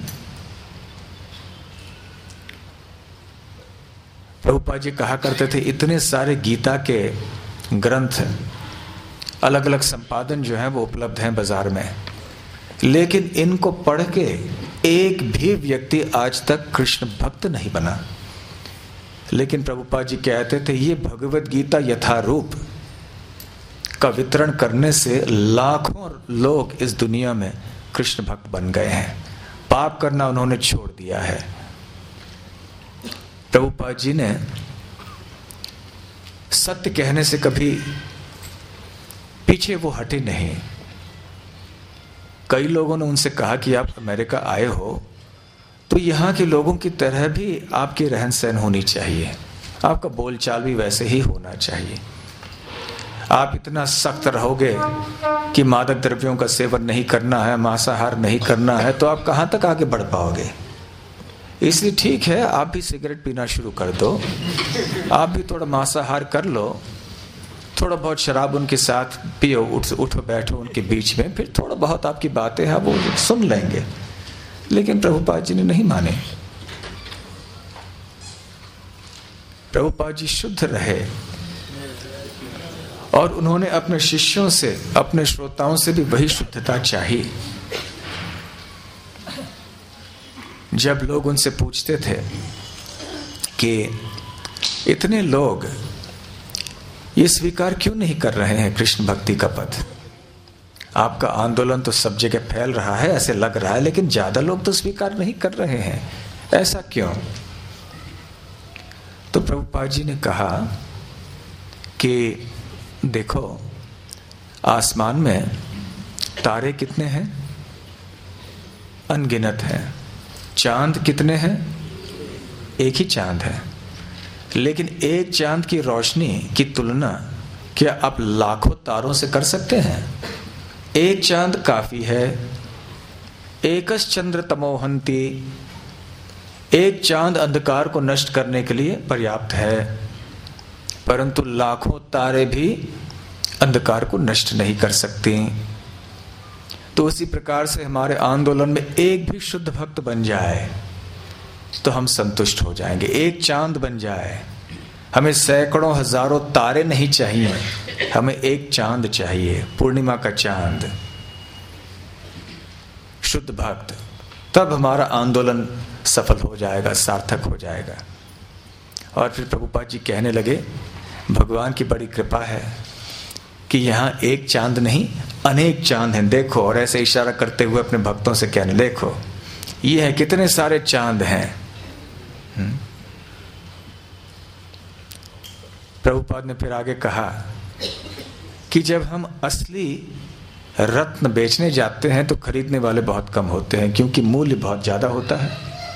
प्रभुपाद जी कहा करते थे, इतने सारे गीता के ग्रंथ, अलग अलग संपादन जो है वो उपलब्ध हैं बाजार में, लेकिन इनको पढ़ के एक भी व्यक्ति आज तक कृष्ण भक्त नहीं बना। लेकिन प्रभुपाद जी कहते थे, ये भगवत गीता यथारूप का वितरण करने से लाखों लोग इस दुनिया में कृष्ण भक्त बन गए हैं। पाप करना उन्होंने छोड़ दिया है। प्रभुपाद जी ने सत्य कहने से कभी पीछे वो हटे नहीं। कई लोगों ने उनसे कहा कि आप अमेरिका आए हो तो यहाँ के लोगों की तरह भी आपकी रहन सहन होनी चाहिए, आपका बोलचाल भी वैसे ही होना चाहिए। आप इतना सख्त रहोगे कि मादक द्रव्यों का सेवन नहीं करना है, मांसाहार नहीं करना है, तो आप कहाँ तक आगे बढ़ पाओगे। इसलिए ठीक है, आप भी सिगरेट पीना शुरू कर दो, आप भी थोड़ा मांसाहार कर लो, थोड़ा बहुत शराब उनके साथ पियो, उठ उठो बैठो उनके बीच में, फिर थोड़ा बहुत आपकी बातें हैं वो सुन लेंगे। लेकिन प्रभुपाद जी ने नहीं माने। प्रभुपाद जी शुद्ध रहे, और उन्होंने अपने शिष्यों से, अपने श्रोताओं से भी वही शुद्धता चाहिए। जब लोग उनसे पूछते थे कि इतने लोग ये स्वीकार क्यों नहीं कर रहे हैं कृष्ण भक्ति का पथ, आपका आंदोलन तो सब जगह फैल रहा है ऐसे लग रहा है, लेकिन ज्यादा लोग तो स्वीकार नहीं कर रहे हैं, ऐसा क्यों? तो प्रभुपाद जी ने कहा कि देखो, आसमान में तारे कितने हैं? अनगिनत हैं। चांद कितने हैं? एक ही चांद है। लेकिन एक चांद की रोशनी की तुलना क्या आप लाखों तारों से कर सकते हैं? एक चांद काफी है। एकस चंद्र तमोहंती, एक चांद अंधकार को नष्ट करने के लिए पर्याप्त है, परंतु लाखों तारे भी अंधकार को नष्ट नहीं कर सकती। तो उसी प्रकार से हमारे आंदोलन में एक भी शुद्ध भक्त बन जाए तो हम संतुष्ट हो जाएंगे। एक चांद बन जाए हमें सैकड़ों हजारों तारे नहीं चाहिए, हमें एक चांद चाहिए, पूर्णिमा का चांद, शुद्ध भक्त। तब हमारा आंदोलन सफल हो जाएगा, सार्थक हो जाएगा। और फिर प्रभुपाद जी कहने लगे, भगवान की बड़ी कृपा है कि यहाँ एक चांद नहीं अनेक चांद हैं, देखो। और ऐसे इशारा करते हुए अपने भक्तों से कहने, देखो ये है, कितने सारे चांद हैं। प्रभुपाद ने फिर आगे कहा कि जब हम असली रत्न बेचने जाते हैं तो खरीदने वाले बहुत कम होते हैं, क्योंकि मूल्य बहुत ज्यादा होता है।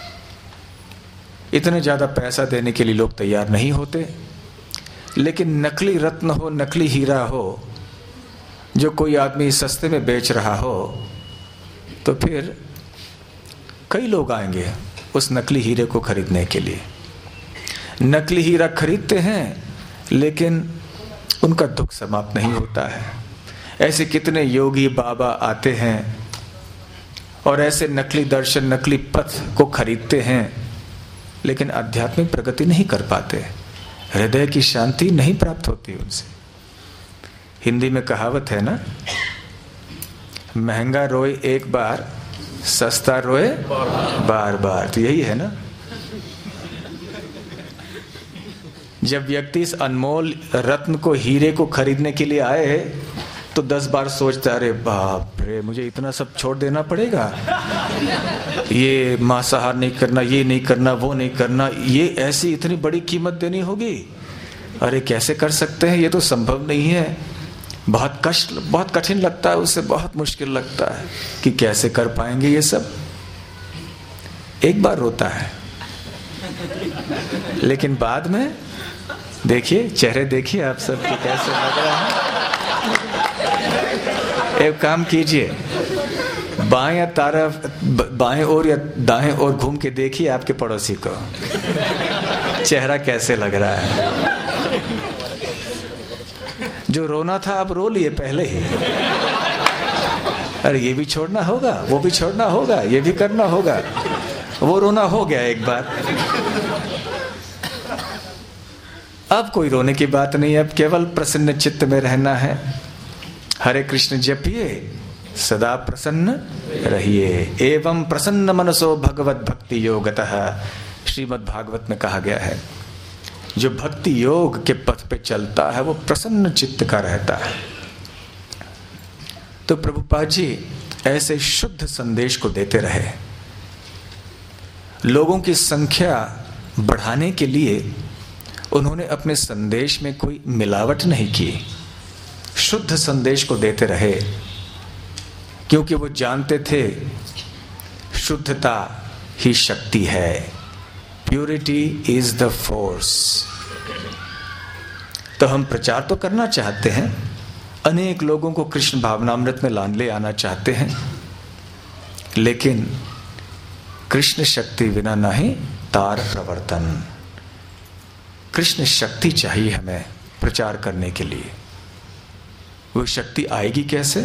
इतने ज्यादा पैसा देने के लिए लोग तैयार नहीं होते। लेकिन नकली रत्न हो, नकली हीरा हो, जो कोई आदमी सस्ते में बेच रहा हो, तो फिर कई लोग आएंगे उस नकली हीरे को खरीदने के लिए। नकली हीरा खरीदते हैं लेकिन उनका दुख समाप्त नहीं होता है। ऐसे कितने योगी बाबा आते हैं और ऐसे नकली दर्शन, नकली पथ को खरीदते हैं, लेकिन आध्यात्मिक प्रगति नहीं कर पाते, हृदय की शांति नहीं प्राप्त होती उनसे। हिंदी में कहावत है ना, महंगा रोए एक बार, सस्ता रोए बार बार। तो यही है ना, जब व्यक्ति इस अनमोल रत्न को, हीरे को खरीदने के लिए आए तो दस बार सोचता, अरे बाप रे, मुझे इतना सब छोड़ देना पड़ेगा, ये मांसाहार नहीं करना, ये नहीं करना, वो नहीं करना, ये ऐसी इतनी बड़ी कीमत देनी होगी, अरे कैसे कर सकते हैं, ये तो संभव नहीं है। बहुत कष्ट, बहुत कठिन लगता है, उससे बहुत मुश्किल लगता है कि कैसे कर पाएंगे ये सब। एक बार रोता है, लेकिन बाद में देखिए, चेहरे देखिए आप सब के कैसे लग रहा है। एक काम कीजिए, बाएं तरफ, बाएं ओर या दाएं ओर घूम के देखिए आपके पड़ोसी को, चेहरा कैसे लग रहा है। जो रोना था अब रो लिए पहले ही, अरे ये भी छोड़ना होगा, वो भी छोड़ना होगा, ये भी करना होगा, वो रोना हो गया एक बार। अब कोई रोने की बात नहीं, अब केवल प्रसन्न चित्त में रहना है। हरे कृष्ण जपिए, सदा प्रसन्न रहिए, एवं प्रसन्न मनसो भगवत भक्ति योगतः। श्रीमद् भागवत में कहा गया है, जो भक्ति योग के पथ पे चलता है वो प्रसन्न चित्त का रहता है। तो प्रभुपाद जी ऐसे शुद्ध संदेश को देते रहे। लोगों की संख्या बढ़ाने के लिए उन्होंने अपने संदेश में कोई मिलावट नहीं की, शुद्ध संदेश को देते रहे, क्योंकि वो जानते थे शुद्धता ही शक्ति है, प्यूरिटी इज द फोर्स। तो हम प्रचार तो करना चाहते हैं, अनेक लोगों को कृष्ण भावनामृत में लान ले आना चाहते हैं, लेकिन कृष्ण शक्ति बिना नहीं तार प्रवर्तन। कृष्ण शक्ति चाहिए हमें प्रचार करने के लिए। वो शक्ति आएगी कैसे?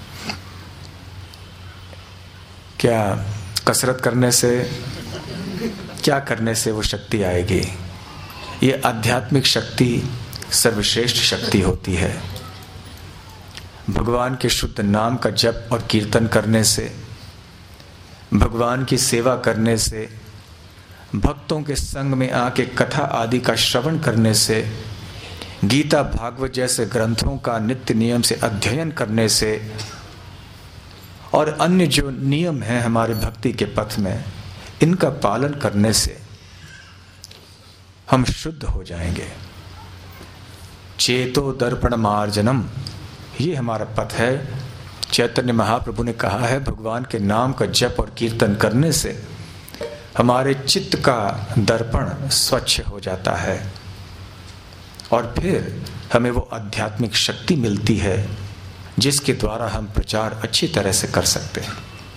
क्या कसरत करने से, क्या करने से वो शक्ति आएगी? ये आध्यात्मिक शक्ति सर्वश्रेष्ठ शक्ति होती है। भगवान के शुद्ध नाम का जप और कीर्तन करने से, भगवान की सेवा करने से, भक्तों के संग में आके कथा आदि का श्रवण करने से, गीता भागवत जैसे ग्रंथों का नित्य नियम से अध्ययन करने से, और अन्य जो नियम हैं हमारे भक्ति के पथ में, इनका पालन करने से हम शुद्ध हो जाएंगे। चेतो दर्पण मार्जनम, ये हमारा पथ है। चैतन्य महाप्रभु ने कहा है, भगवान के नाम का जप और कीर्तन करने से हमारे चित्त का दर्पण स्वच्छ हो जाता है, और फिर हमें वो आध्यात्मिक शक्ति मिलती है जिसके द्वारा हम प्रचार अच्छी तरह से कर सकते हैं।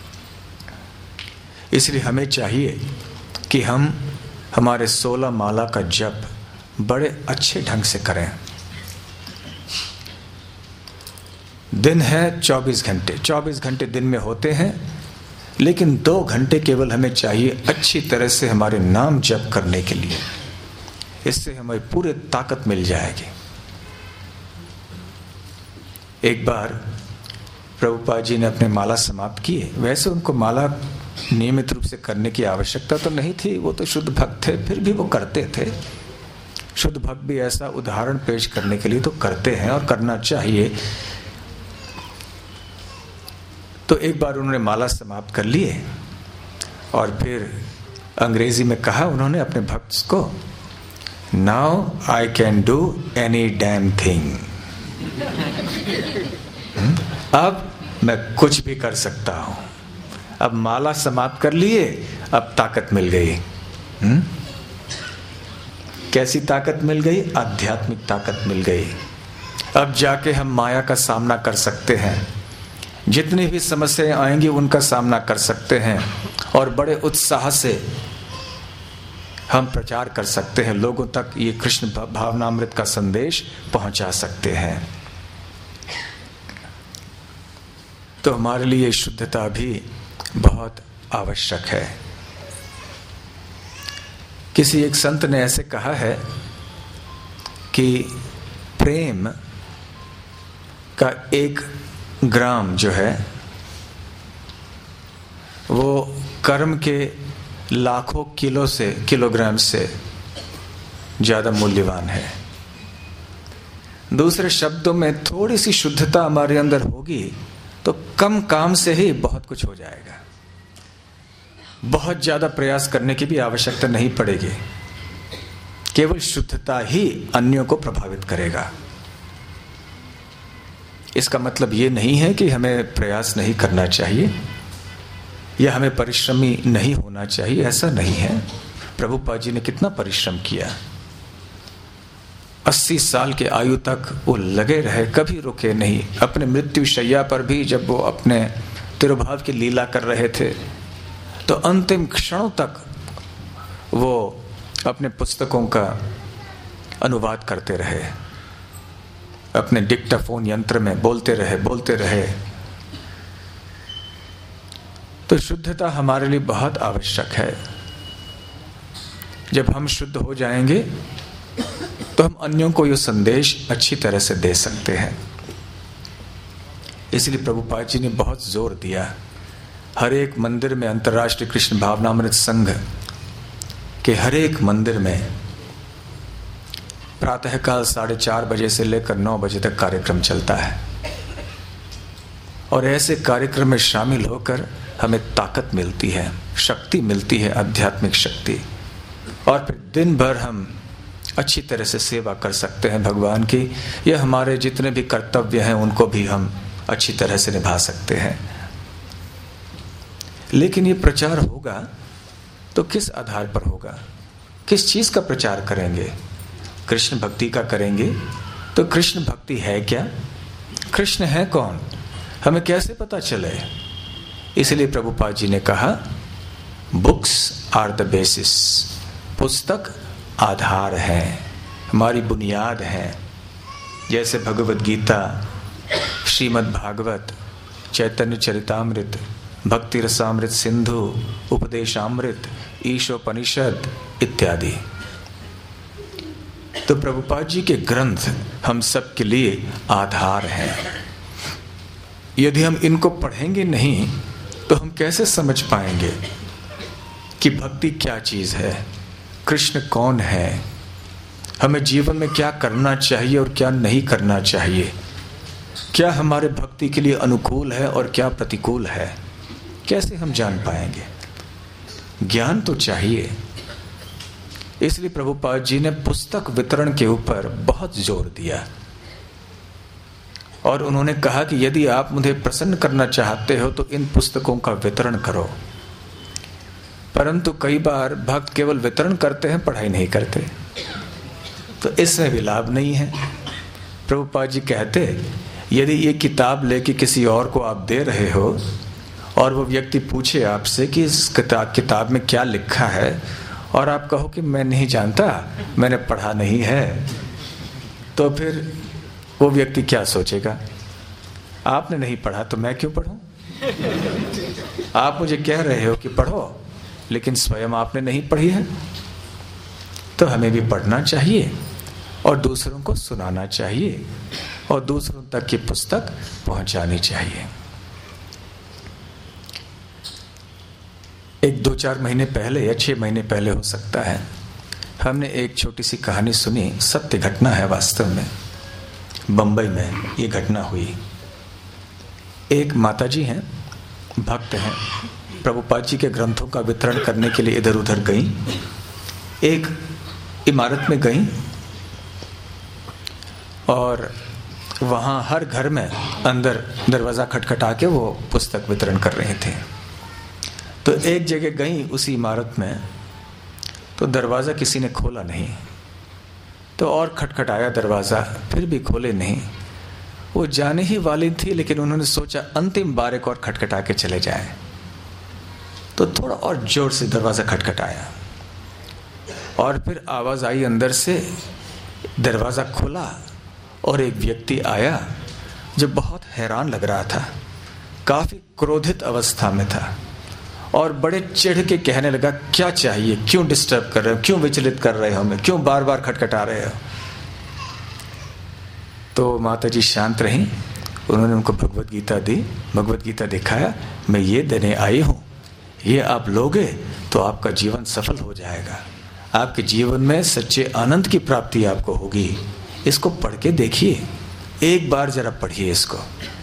इसलिए हमें चाहिए कि हम हमारे सोलह माला का जप बड़े अच्छे ढंग से करें। दिन है चौबीस घंटे, चौबीस घंटे दिन में होते हैं, लेकिन दो घंटे केवल हमें चाहिए अच्छी तरह से हमारे नाम जप करने के लिए। इससे हमें पूरी ताकत मिल जाएगी। एक बार प्रभुपाद जी ने अपने माला समाप्त किए। वैसे उनको माला नियमित रूप से करने की आवश्यकता तो नहीं थी, वो तो शुद्ध भक्त थे, फिर भी वो करते थे। शुद्ध भक्त भी ऐसा उदाहरण पेश करने के लिए तो करते हैं और करना चाहिए। तो एक बार उन्होंने माला समाप्त कर लिए और फिर अंग्रेजी में कहा उन्होंने अपने भक्त को, now I can do any damn thing. अब मैं कुछ भी कर सकता हूं। अब माला समाप्त कर लिए, अब ताकत मिल गई। हुँ? कैसी ताकत मिल गई? आध्यात्मिक ताकत मिल गई। अब जाके हम माया का सामना कर सकते हैं, जितनी भी समस्याएं आएंगी उनका सामना कर सकते हैं और बड़े उत्साह से हम प्रचार कर सकते हैं, लोगों तक ये कृष्ण भावनामृत का संदेश पहुंचा सकते हैं। तो हमारे लिए शुद्धता भी बहुत आवश्यक है। किसी एक संत ने ऐसे कहा है कि प्रेम का एक ग्राम जो है वो कर्म के लाखों किलो से किलोग्राम से ज्यादा मूल्यवान है। दूसरे शब्दों में थोड़ी सी शुद्धता हमारे अंदर होगी तो कम काम से ही बहुत कुछ हो जाएगा। बहुत ज्यादा प्रयास करने की भी आवश्यकता नहीं पड़ेगी। केवल शुद्धता ही अन्यों को प्रभावित करेगा। इसका मतलब ये नहीं है कि हमें प्रयास नहीं करना चाहिए या हमें परिश्रमी नहीं होना चाहिए, ऐसा नहीं है। प्रभुपाद जी ने कितना परिश्रम किया। अस्सी साल के आयु तक वो लगे रहे, कभी रुके नहीं। अपने मृत्यु शैया पर भी जब वो अपने तिरुभाव की लीला कर रहे थे तो अंतिम क्षणों तक वो अपने पुस्तकों का अनुवाद करते रहे, अपने डिक्टाफोन यंत्र में बोलते रहे बोलते रहे। तो शुद्धता हमारे लिए बहुत आवश्यक है। जब हम शुद्ध हो जाएंगे तो हम अन्यों को यह संदेश अच्छी तरह से दे सकते हैं। इसलिए प्रभुपाद जी ने बहुत जोर दिया, हर एक मंदिर में, अंतर्राष्ट्रीय कृष्ण भावनामृत संघ के हर एक मंदिर में प्रातःकाल साढ़े चार बजे से लेकर नौ बजे तक कार्यक्रम चलता है और ऐसे कार्यक्रम में शामिल होकर हमें ताकत मिलती है, शक्ति मिलती है, आध्यात्मिक शक्ति। और फिर दिन भर हम अच्छी तरह से सेवा कर सकते हैं भगवान की। यह हमारे जितने भी कर्तव्य हैं उनको भी हम अच्छी तरह से निभा सकते हैं। लेकिन ये प्रचार होगा तो किस आधार पर होगा? किस चीज का प्रचार करेंगे? कृष्ण भक्ति का करेंगे तो कृष्ण भक्ति है क्या? कृष्ण है कौन? हमें कैसे पता चले? इसलिए प्रभुपाद जी ने कहा, बुक्स आर द बेसिस। पुस्तक आधार है, हमारी बुनियाद है। जैसे भगवद गीता, श्रीमद् भागवत, चैतन्य चरितामृत, भक्ति रसामृत सिंधु, उपदेशामृत, ईशोपनिषद इत्यादि। तो प्रभुपाद जी के ग्रंथ हम सब के लिए आधार हैं। यदि हम इनको पढ़ेंगे नहीं तो हम कैसे समझ पाएंगे कि भक्ति क्या चीज है, कृष्ण कौन है, हमें जीवन में क्या करना चाहिए और क्या नहीं करना चाहिए, क्या हमारे भक्ति के लिए अनुकूल है और क्या प्रतिकूल है, कैसे हम जान पाएंगे? ज्ञान तो चाहिए। इसलिए प्रभुपाद जी ने पुस्तक वितरण के ऊपर बहुत जोर दिया और उन्होंने कहा कि यदि आप मुझे प्रसन्न करना चाहते हो तो इन पुस्तकों का वितरण करो। परंतु कई बार भक्त केवल वितरण करते हैं, पढ़ाई नहीं करते, तो इसमें भी लाभ नहीं है। प्रभुपाद जी कहते, यदि ये किताब लेके किसी और को आप दे रहे हो और वो व्यक्ति पूछे आपसे कि इस किताब किताब में क्या लिखा है और आप कहो कि मैं नहीं जानता, मैंने पढ़ा नहीं है, तो फिर वो व्यक्ति क्या सोचेगा? आपने नहीं पढ़ा तो मैं क्यों पढ़ूं? आप मुझे कह रहे हो कि पढ़ो, लेकिन स्वयं आपने नहीं पढ़ी है। तो हमें भी पढ़ना चाहिए और दूसरों को सुनाना चाहिए और दूसरों तक की पुस्तक पहुंचानी चाहिए। एक दो चार महीने पहले या छह महीने पहले हो सकता है, हमने एक छोटी सी कहानी सुनी। सत्य घटना है वास्तव में। बंबई में ये घटना हुई। एक माताजी हैं, भक्त हैं, प्रभुपाद जी के ग्रंथों का वितरण करने के लिए इधर उधर गई। एक इमारत में गई और वहाँ हर घर में अंदर दरवाज़ा खटखटा के वो पुस्तक वितरण कर रहे थे। तो एक जगह गई उसी इमारत में, तो दरवाज़ा किसी ने खोला नहीं। तो और खटखटाया दरवाज़ा, फिर भी खोले नहीं। वो जाने ही वाली थी, लेकिन उन्होंने सोचा अंतिम बार एक और खटखटा के चले जाएं। तो थोड़ा और जोर से दरवाज़ा खटखटाया और फिर आवाज़ आई अंदर से, दरवाज़ा खुला और एक व्यक्ति आया जो बहुत हैरान लग रहा था, काफ़ी क्रोधित अवस्था में था और बड़े चिढ़ के कहने लगा, क्या चाहिए, क्यों डिस्टर्ब कर रहे हो, क्यों विचलित कर रहे हो हमें, क्यों बार बार खटखटा रहे हो। तो माता जी शांत रहीं। उन्होंने उनको भगवत गीता दी, भगवत गीता दिखाया, मैं ये देने आई हूँ, ये आप लोगे तो आपका जीवन सफल हो जाएगा, आपके जीवन में सच्चे आनंद की प्राप्ति आपको होगी। इसको पढ़ के देखिए, एक बार जरा पढ़िए इसको।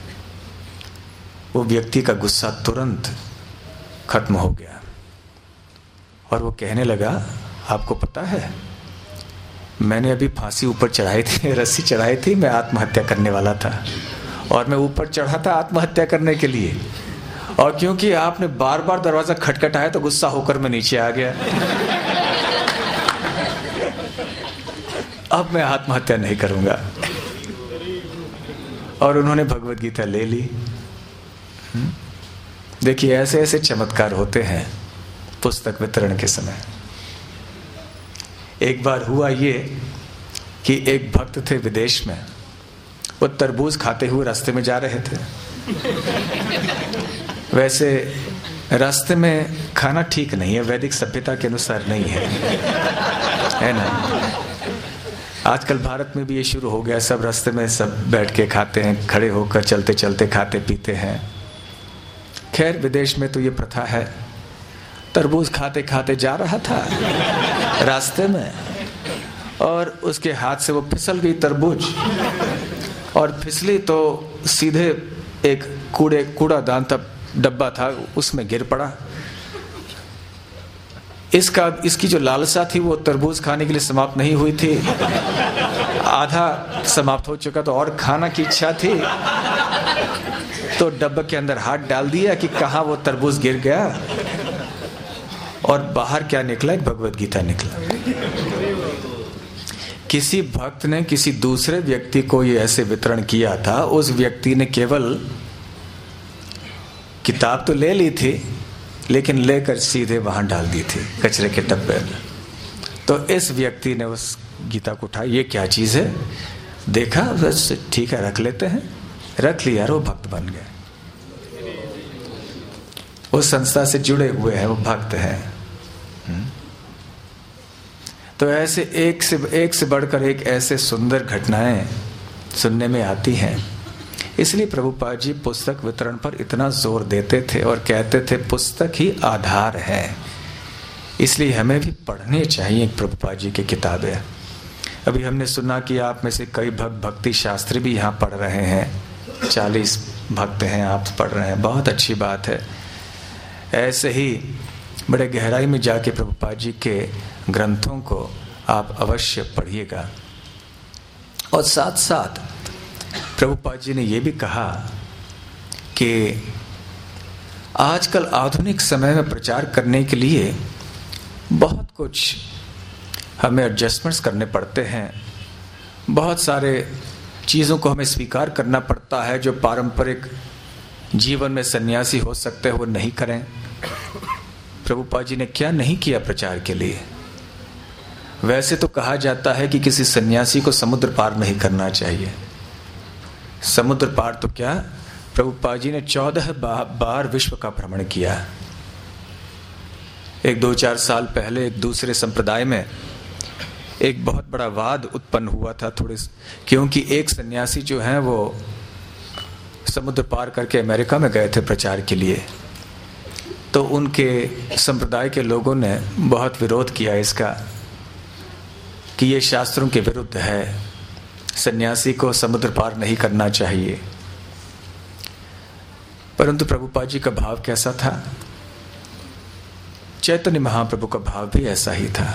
वो व्यक्ति का गुस्सा तुरंत खत्म हो गया और वो कहने लगा, आपको पता है मैंने अभी फांसी ऊपर चढ़ाई थी, रस्सी चढ़ाई थी, मैं आत्महत्या करने वाला था और मैं ऊपर चढ़ा था आत्महत्या करने के लिए, और क्योंकि आपने बार बार दरवाजा खटखटाया तो गुस्सा होकर मैं नीचे आ गया। अब मैं आत्महत्या नहीं करूंगा। और उन्होंने भगवत गीता ले ली। देखिए ऐसे ऐसे चमत्कार होते हैं पुस्तक वितरण के समय। एक बार हुआ ये कि एक भक्त थे विदेश में, वो तरबूज खाते हुए रास्ते में जा रहे थे। वैसे रास्ते में खाना ठीक नहीं है, वैदिक सभ्यता के अनुसार नहीं है, है ना। आजकल भारत में भी ये शुरू हो गया, सब रास्ते में सब बैठ के खाते हैं, खड़े होकर चलते चलते खाते पीते हैं। खैर विदेश में तो ये प्रथा है। तरबूज खाते खाते जा रहा था रास्ते में और उसके हाथ से वो फिसल गई तरबूज, और फिसली तो सीधे एक कूड़े कूड़ादान तक डब्बा था उसमें गिर पड़ा। इसका इसकी जो लालसा थी वो तरबूज खाने के लिए समाप्त नहीं हुई थी, आधा समाप्त हो चुका, तो और खाना की इच्छा थी। तो डब्बे के अंदर हाथ डाल दिया कि कहाँ वो तरबूज गिर गया, और बाहर क्या निकला, एक भगवत गीता निकला। किसी भक्त ने किसी दूसरे व्यक्ति को ये ऐसे वितरण किया था। उस व्यक्ति ने केवल किताब तो ले ली थी, लेकिन लेकर सीधे वहां डाल दी थी कचरे के डब्बे में। तो इस व्यक्ति ने उस गीता को उठाया, ये क्या चीज है, देखा, बस ठीक है रख लेते हैं, रख लिया, वो भक्त बन गए। उस संस्था से जुड़े हुए हैं, वो भक्त हैं। तो ऐसे एक से एक से बढ़कर एक ऐसे सुंदर घटनाएं सुनने में आती हैं। इसलिए प्रभुपाद जी पुस्तक वितरण पर इतना जोर देते थे और कहते थे पुस्तक ही आधार है। इसलिए हमें भी पढ़ने चाहिए प्रभुपाद जी की किताबें। अभी हमने सुना कि आप में से कई भक्त भक्ति शास्त्री भी यहाँ पढ़ रहे हैं, चालीस भक्त हैं, आप पढ़ रहे हैं, बहुत अच्छी बात है। ऐसे ही बड़े गहराई में जाके प्रभुपाद जी के ग्रंथों को आप अवश्य पढ़िएगा। और साथ साथ प्रभुपाद जी ने यह भी कहा कि आजकल आधुनिक समय में प्रचार करने के लिए बहुत कुछ हमें एडजस्टमेंट्स करने पड़ते हैं, बहुत सारे चीज़ों को हमें स्वीकार करना पड़ता है जो पारंपरिक जीवन में सन्यासी हो सकते हैं वो नहीं करें। प्रभुपाद जी ने क्या नहीं किया प्रचार के लिए। वैसे तो कहा जाता है कि किसी सन्यासी को समुद्र पार नहीं करना चाहिए। समुद्र पार तो क्या, प्रभुपाद जी ने चौदह बार विश्व का भ्रमण किया। एक दो चार साल पहले एक दूसरे संप्रदाय में एक बहुत बड़ा वाद उत्पन्न हुआ था थोड़े, क्योंकि एक सन्यासी जो हैं वो समुद्र पार करके अमेरिका में गए थे प्रचार के लिए। तो उनके संप्रदाय के लोगों ने बहुत विरोध किया इसका कि ये शास्त्रों के विरुद्ध है, सन्यासी को समुद्र पार नहीं करना चाहिए। परंतु प्रभुपाद जी का भाव कैसा था? चैतन्य महाप्रभु का भाव भी ऐसा ही था।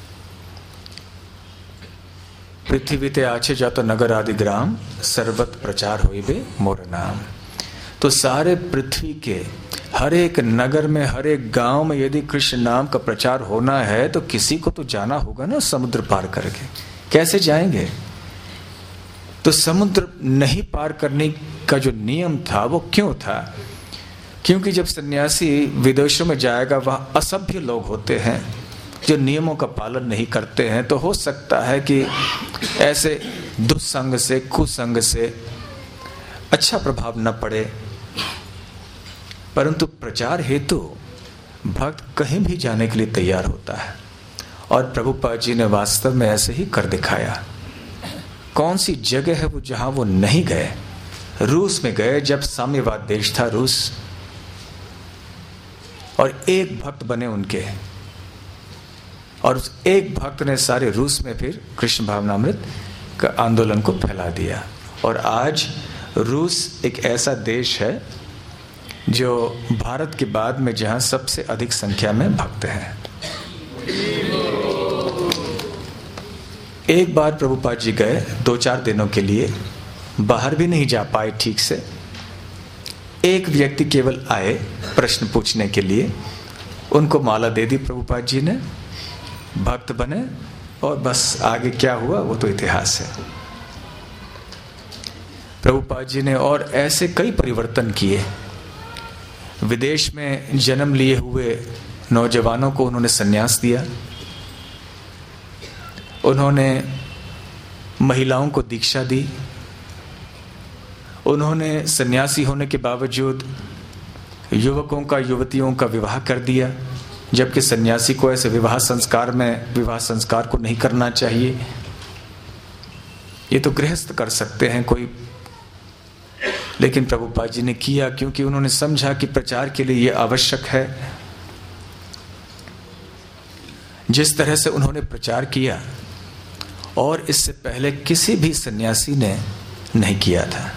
पृथ्वी ते आछे जातो नगर आदि ग्राम, सर्वत प्रचार होइबे मोर नाम। तो सारे पृथ्वी के हर एक नगर में, हर एक गांव में यदि कृष्ण नाम का प्रचार होना है तो किसी को तो जाना होगा ना समुद्र पार करके। कैसे जाएंगे? तो समुद्र नहीं पार करने का जो नियम था वो क्यों था? क्योंकि जब सन्यासी विदेशों में जाएगा वहां असभ्य लोग होते हैं जो नियमों का पालन नहीं करते हैं। तो हो सकता है कि ऐसे दुस्संग से, कुसंग से अच्छा प्रभाव न पड़े। परंतु प्रचार हेतु भक्त कहीं भी जाने के लिए तैयार होता है, और प्रभुपाद जी ने वास्तव में ऐसे ही कर दिखाया। कौन सी जगह है वो जहां वो नहीं गए? रूस में गए, जब साम्यवाद देश था रूस, और एक भक्त बने उनके, और उस एक भक्त ने सारे रूस में फिर कृष्ण भावनामृत का आंदोलन को फैला दिया। और आज रूस एक ऐसा देश है जो भारत के बाद में जहां सबसे अधिक संख्या में भक्त हैं। एक बार प्रभुपाद जी गए दो चार दिनों के लिए, बाहर भी नहीं जा पाए ठीक से। एक व्यक्ति केवल आए प्रश्न पूछने के लिए, उनको माला दे दी प्रभुपाद जी ने, भक्त बने, और बस आगे क्या हुआ वो तो इतिहास है। प्रभुपाद जी ने और ऐसे कई परिवर्तन किए। विदेश में जन्म लिए हुए नौजवानों को उन्होंने संन्यास दिया। उन्होंने महिलाओं को दीक्षा दी। उन्होंने सन्यासी होने के बावजूद युवकों का, युवतियों का विवाह कर दिया, जबकि सन्यासी को ऐसे विवाह संस्कार में विवाह संस्कार को नहीं करना चाहिए। ये तो गृहस्थ कर सकते हैं कोई, लेकिन प्रभुपाद जी ने किया क्योंकि उन्होंने समझा कि प्रचार के लिए यह आवश्यक है। जिस तरह से उन्होंने प्रचार किया और इससे पहले किसी भी सन्यासी ने नहीं किया था।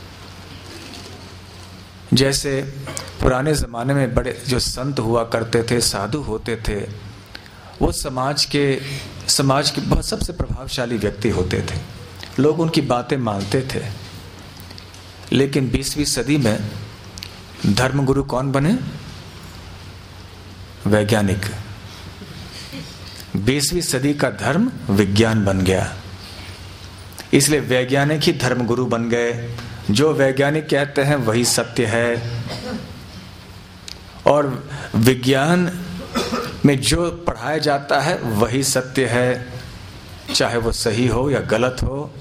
जैसे पुराने जमाने में बड़े जो संत हुआ करते थे, साधु होते थे, वो समाज के समाज के बहुत सबसे प्रभावशाली व्यक्ति होते थे। लोग उनकी बातें मानते थे। लेकिन बीसवीं सदी में धर्मगुरु कौन बने? वैज्ञानिक। बीसवीं सदी का धर्म विज्ञान बन गया, इसलिए वैज्ञानिक ही धर्मगुरु बन गए। जो वैज्ञानिक कहते हैं वही सत्य है, और विज्ञान में जो पढ़ाया जाता है वही सत्य है, चाहे वो सही हो या गलत हो।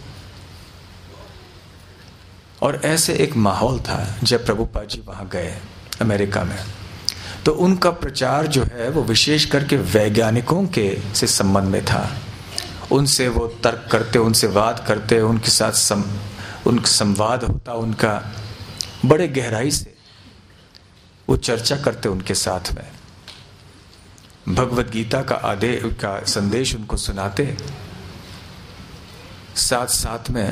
और ऐसे एक माहौल था जब प्रभुपाद जी वहां गए अमेरिका में, तो उनका प्रचार जो है वो विशेष करके वैज्ञानिकों के से संबंध में था। उनसे वो तर्क करते, उनसे वाद करते, उनके साथ सम, उनका संवाद होता, उनका बड़े गहराई से वो चर्चा करते उनके साथ में, भगवत गीता का आदेश का संदेश उनको सुनाते, साथ साथ में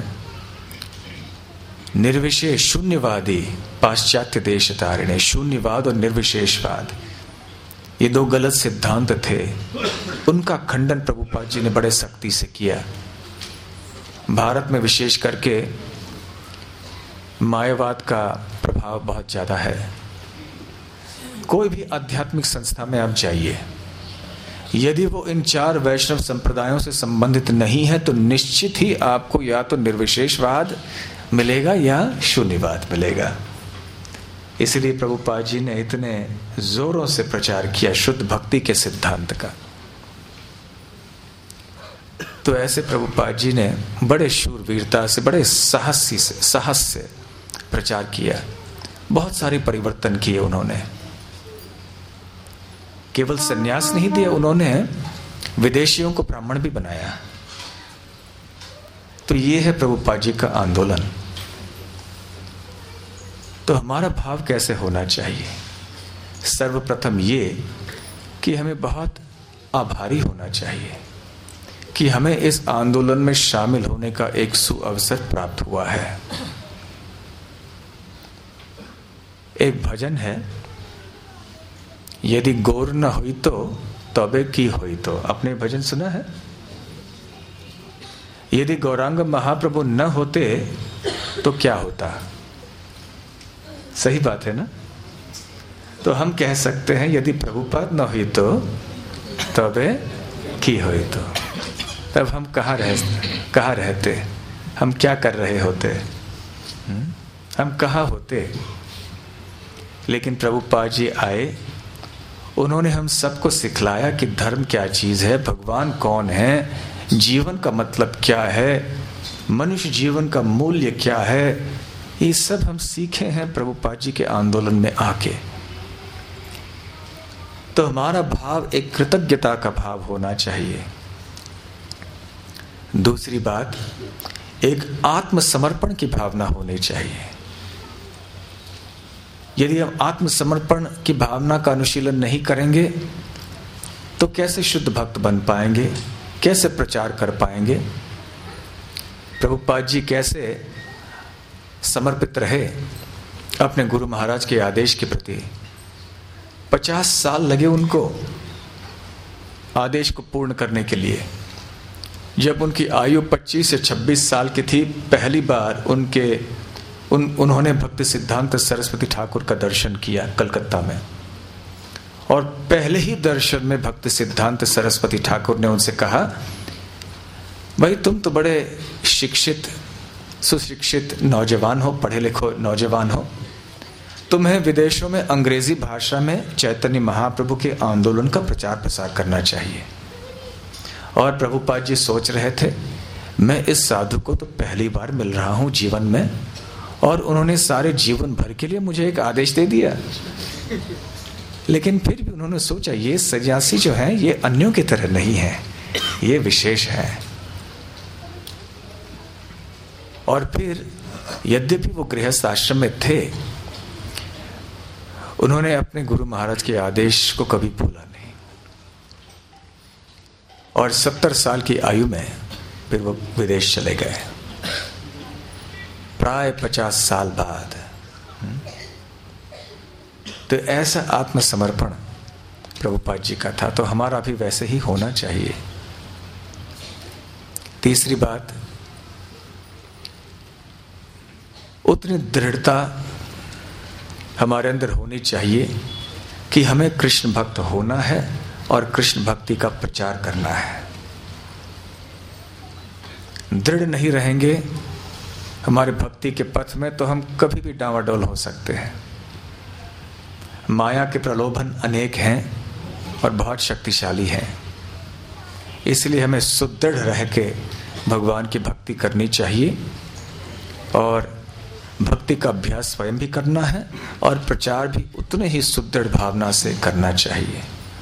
निर्विशेष शून्यवादी पाश्चात्य देश तारिणे, शून्यवाद और निर्विशेषवाद, ये दो गलत सिद्धांत थे, उनका खंडन प्रभुपाद जी ने बड़े सख्ती से किया। भारत में विशेष करके मायावाद का प्रभाव बहुत ज्यादा है। कोई भी आध्यात्मिक संस्था में आप जाइए, यदि वो इन चार वैष्णव संप्रदायों से संबंधित नहीं है तो निश्चित ही आपको या तो निर्विशेषवाद मिलेगा या शून्यवाद मिलेगा। इसलिए प्रभुपाद जी ने इतने जोरों से प्रचार किया शुद्ध भक्ति के सिद्धांत का। तो ऐसे प्रभुपाद जी ने बड़े शूरवीरता से, बड़े साहसी से साहस से प्रचार किया। बहुत सारे परिवर्तन किए उन्होंने। केवल सन्यास नहीं दिया उन्होंने, विदेशियों को ब्राह्मण भी बनाया। तो ये है प्रभुपाद जी का आंदोलन। तो हमारा भाव कैसे होना चाहिए? सर्वप्रथम ये कि हमें बहुत आभारी होना चाहिए कि हमें इस आंदोलन में शामिल होने का एक सुअवसर प्राप्त हुआ है। एक भजन है, यदि गौर न हुई तो तबे की हुई तो। आपने भजन सुना है? यदि गौरांग महाप्रभु न होते तो क्या होता? सही बात है ना? तो हम कह सकते हैं यदि प्रभुपाद न हुई तो तबे की हुई तो। तब हम कहाँ रह कहाँ रहते? हम क्या कर रहे होते? हम कहाँ होते? लेकिन प्रभुपाद जी आए, उन्होंने हम सबको सिखलाया कि धर्म क्या चीज है, भगवान कौन है, जीवन का मतलब क्या है, मनुष्य जीवन का मूल्य क्या है। ये सब हम सीखे हैं प्रभुपाद जी के आंदोलन में आके। तो हमारा भाव एक कृतज्ञता का भाव होना चाहिए। दूसरी बात, एक आत्मसमर्पण की भावना होनी चाहिए। यदि हम आत्मसमर्पण की भावना का अनुशीलन नहीं करेंगे तो कैसे शुद्ध भक्त बन पाएंगे, कैसे प्रचार कर पाएंगे? प्रभुपाद जी कैसे समर्पित रहे अपने गुरु महाराज के आदेश के प्रति। पचास साल लगे उनको आदेश को पूर्ण करने के लिए। जब उनकी आयु पच्चीस से छब्बीस साल की थी, पहली बार उनके उन उन्होंने भक्ति सिद्धांत सरस्वती ठाकुर का दर्शन किया कलकत्ता में। और पहले ही दर्शन में भक्ति सिद्धांत सरस्वती ठाकुर ने उनसे कहा, भाई तुम तो बड़े शिक्षित सुशिक्षित नौजवान हो, पढ़े लिखो नौजवान हो, तुम्हें विदेशों में अंग्रेजी भाषा में चैतन्य महाप्रभु के आंदोलन का प्रचार प्रसार करना चाहिए। और प्रभुपाद जी सोच रहे थे, मैं इस साधु को तो पहली बार मिल रहा हूं जीवन में, और उन्होंने सारे जीवन भर के लिए मुझे एक आदेश दे दिया। लेकिन फिर भी उन्होंने सोचा, ये सन्यासी जो है ये अन्यों की तरह नहीं है, ये विशेष है। और फिर यद्यपि वो गृहस्थ आश्रम में थे, उन्होंने अपने गुरु महाराज के आदेश को कभी भूला नहीं। और सत्तर साल की आयु में फिर वो विदेश चले गए, प्राय पचास साल बाद। तो ऐसा आत्मसमर्पण प्रभुपाद जी का था, तो हमारा भी वैसे ही होना चाहिए। तीसरी बात, उतनी दृढ़ता हमारे अंदर होनी चाहिए कि हमें कृष्ण भक्त होना है और कृष्ण भक्ति का प्रचार करना है। दृढ़ नहीं रहेंगे हमारे भक्ति के पथ में तो हम कभी भी डांवाडोल हो सकते हैं। माया के प्रलोभन अनेक हैं और बहुत शक्तिशाली हैं, इसलिए हमें सुदृढ़ रह के भगवान की भक्ति करनी चाहिए और भक्ति का अभ्यास स्वयं भी करना है और प्रचार भी उतने ही सुदृढ़ भावना से करना चाहिए।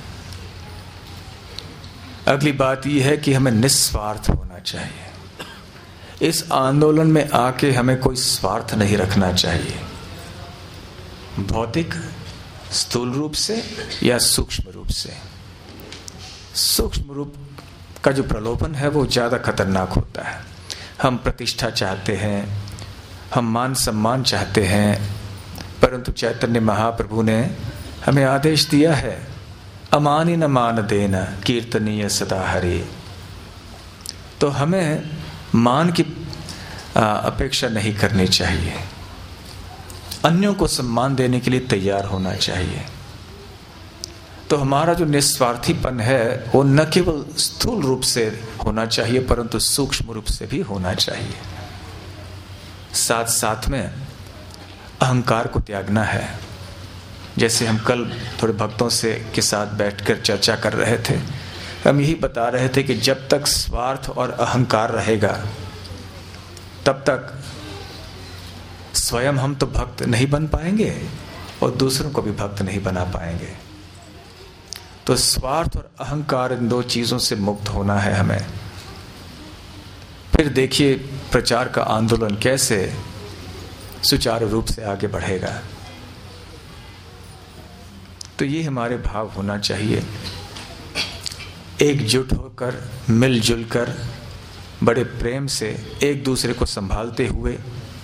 अगली बात यह है कि हमें निस्वार्थ होना चाहिए। इस आंदोलन में आके हमें कोई स्वार्थ नहीं रखना चाहिए, भौतिक स्थूल रूप से या सूक्ष्म रूप से। सूक्ष्म रूप का जो प्रलोभन है वो ज्यादा खतरनाक होता है। हम प्रतिष्ठा चाहते हैं, हम मान सम्मान चाहते हैं, परंतु चैतन्य महाप्रभु ने हमें आदेश दिया है, अमानी न मान देना कीर्तनीय सदा हरि। तो हमें मान की अपेक्षा नहीं करनी चाहिए, अन्यों को सम्मान देने के लिए तैयार होना चाहिए। तो हमारा जो निस्वार्थीपन है वो न केवल स्थूल रूप से होना चाहिए परंतु सूक्ष्म रूप से भी होना चाहिए। साथ साथ में अहंकार को त्यागना है। जैसे हम कल थोड़े भक्तों से के साथ बैठकर चर्चा कर रहे थे, हम यही बता रहे थे कि जब तक स्वार्थ और अहंकार रहेगा तब तक स्वयं हम तो भक्त नहीं बन पाएंगे और दूसरों को भी भक्त नहीं बना पाएंगे। तो स्वार्थ और अहंकार इन दो चीजों से मुक्त होना है हमें। फिर देखिए प्रचार का आंदोलन कैसे सुचारू रूप से आगे बढ़ेगा। तो ये हमारे भाव होना चाहिए, एकजुट होकर मिलजुल कर बड़े प्रेम से एक दूसरे को संभालते हुए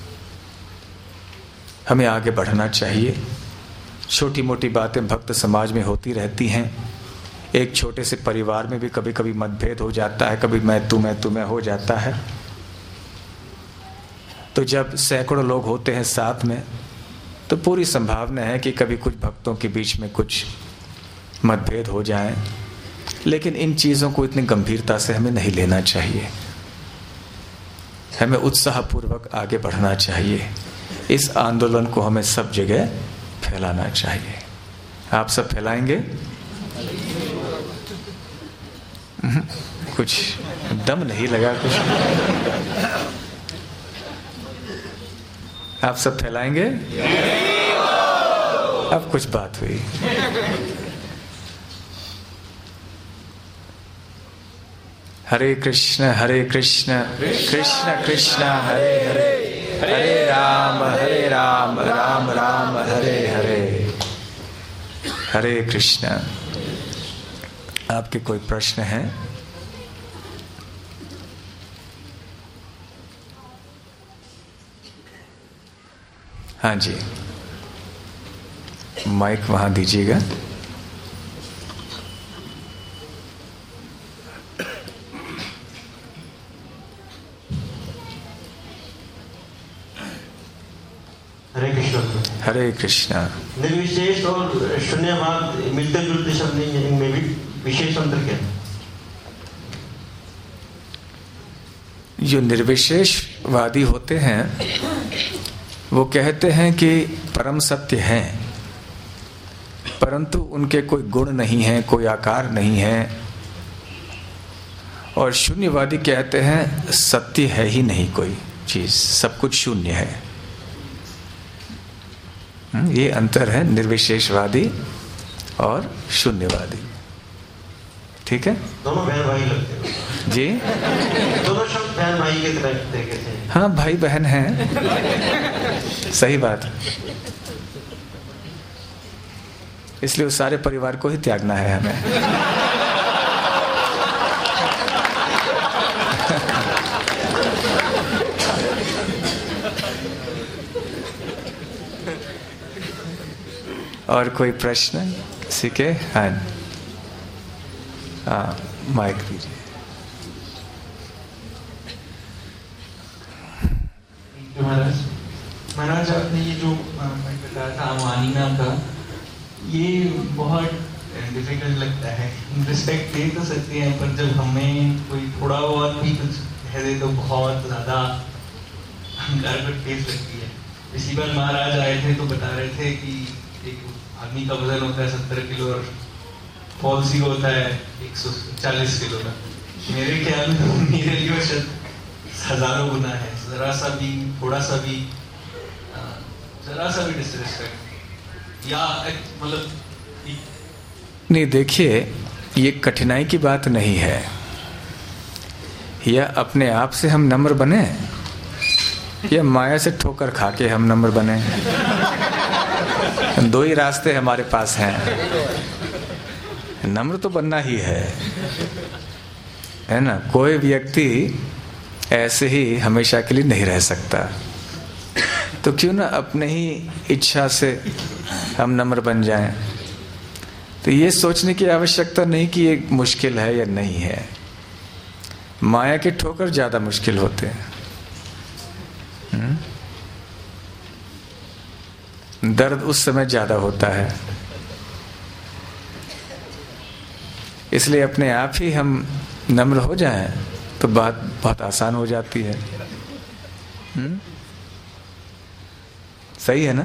हमें आगे बढ़ना चाहिए। छोटी मोटी बातें भक्त समाज में होती रहती हैं। एक छोटे से परिवार में भी कभी कभी मतभेद हो जाता है, कभी मैं तू मैं तू मैं हो जाता है। तो जब सैकड़ों लोग होते हैं साथ में, तो पूरी संभावना है कि कभी कुछ भक्तों के बीच में कुछ मतभेद हो जाएं। लेकिन इन चीज़ों को इतनी गंभीरता से हमें नहीं लेना चाहिए। हमें उत्साहपूर्वक आगे बढ़ना चाहिए। इस आंदोलन को हमें सब जगह फैलाना चाहिए। आप सब फैलाएंगे? कुछ दम नहीं लगा कुछ। आप सब फैलाएंगे? अब कुछ बात हुई। हरे कृष्ण हरे कृष्ण कृष्ण कृष्ण हरे हरे, हरे राम हरे राम राम राम हरे हरे। हरे कृष्ण। आपके कोई प्रश्न हैं? हाँ जी, माइक वहां दीजिएगा। हरे कृष्ण। हरे कृष्णा। निर्विशेष और शून्यवाद मिलते जुलते शब्द नहीं है, इनमें भी विशेष अंतर क्या है? जो निर्विशेषवादी होते हैं वो कहते हैं कि परम सत्य है, परंतु उनके कोई गुण नहीं है, कोई आकार नहीं है। और शून्यवादी कहते हैं सत्य है ही नहीं कोई चीज, सब कुछ शून्य है। ये अंतर है निर्विशेषवादी और शून्यवादी। ठीक है? दोनों बहन भाई लगते हैं जी। दोनों शब्द बहन भाई के तरह देखे थे। हाँ, भाई बहन हैं, सही बात। इसलिए उस सारे परिवार को ही त्यागना है हमें। और कोई प्रश्न किसी के? हाँ हाँ, माइक दीजिए। महाराज महाराज आपने ये जो बताया था अमानी नाम का, ये बहुत डिफिकल्ट लगता है। रिस्पेक्ट दे तो सकते हैं, पर जब हमें कोई थोड़ा बहुत भी कुछ कह दे तो बहुत ज़्यादा अहंकार पर ठेस लगती है। इसी बार महाराज आए थे तो बता रहे थे कि एक आदमी का वजन होता है सत्तर किलो और फॉल्सी होता है एक सौ चालीस किलो का। मेरे ख्याल में मेरे लिए शायद हजारों गुना है। जरा सा भी, थोड़ा सा भी, जरा सा भी डिसरिस्पेक्ट या मतलब नहीं, देखिए ये कठिनाई की बात नहीं है। या अपने आप से हम नम्र बने या माया से ठोकर खा के हम नम्र बने। दो ही रास्ते हमारे पास हैं। नम्र तो बनना ही है, है ना? कोई व्यक्ति ऐसे ही हमेशा के लिए नहीं रह सकता। तो क्यों ना अपने ही इच्छा से हम नम्र बन जाएं। तो ये सोचने की आवश्यकता नहीं कि ये मुश्किल है या नहीं है। माया के ठोकर ज्यादा मुश्किल होते हैं। हुँ? दर्द उस समय ज्यादा होता है। इसलिए अपने आप ही हम नम्र हो जाएं तो बात बहुत आसान हो जाती है। हुँ? सही है ना?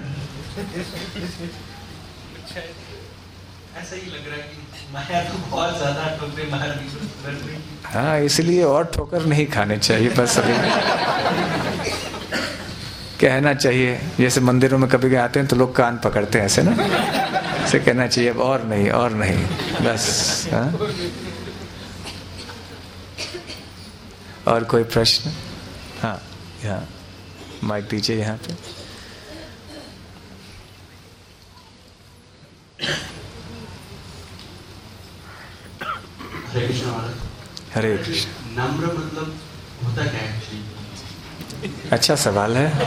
ऐसा ही लग रहा है कि माया तो बहुत ज्यादा ठोकरे मार दी। हाँ, इसलिए और ठोकर नहीं खाने चाहिए। बस अभी कहना चाहिए। जैसे मंदिरों में कभी आते हैं तो लोग कान पकड़ते हैं ऐसे ना। से कहना चाहिए अब और नहीं और नहीं बस। हाँ? और कोई प्रश्न? हाँ यहाँ माइक दीजिए यहाँ पे। हरे कृष्ण महाराज। हरे कृष्ण। नम्र मतलब होता क्या है? अच्छा सवाल है।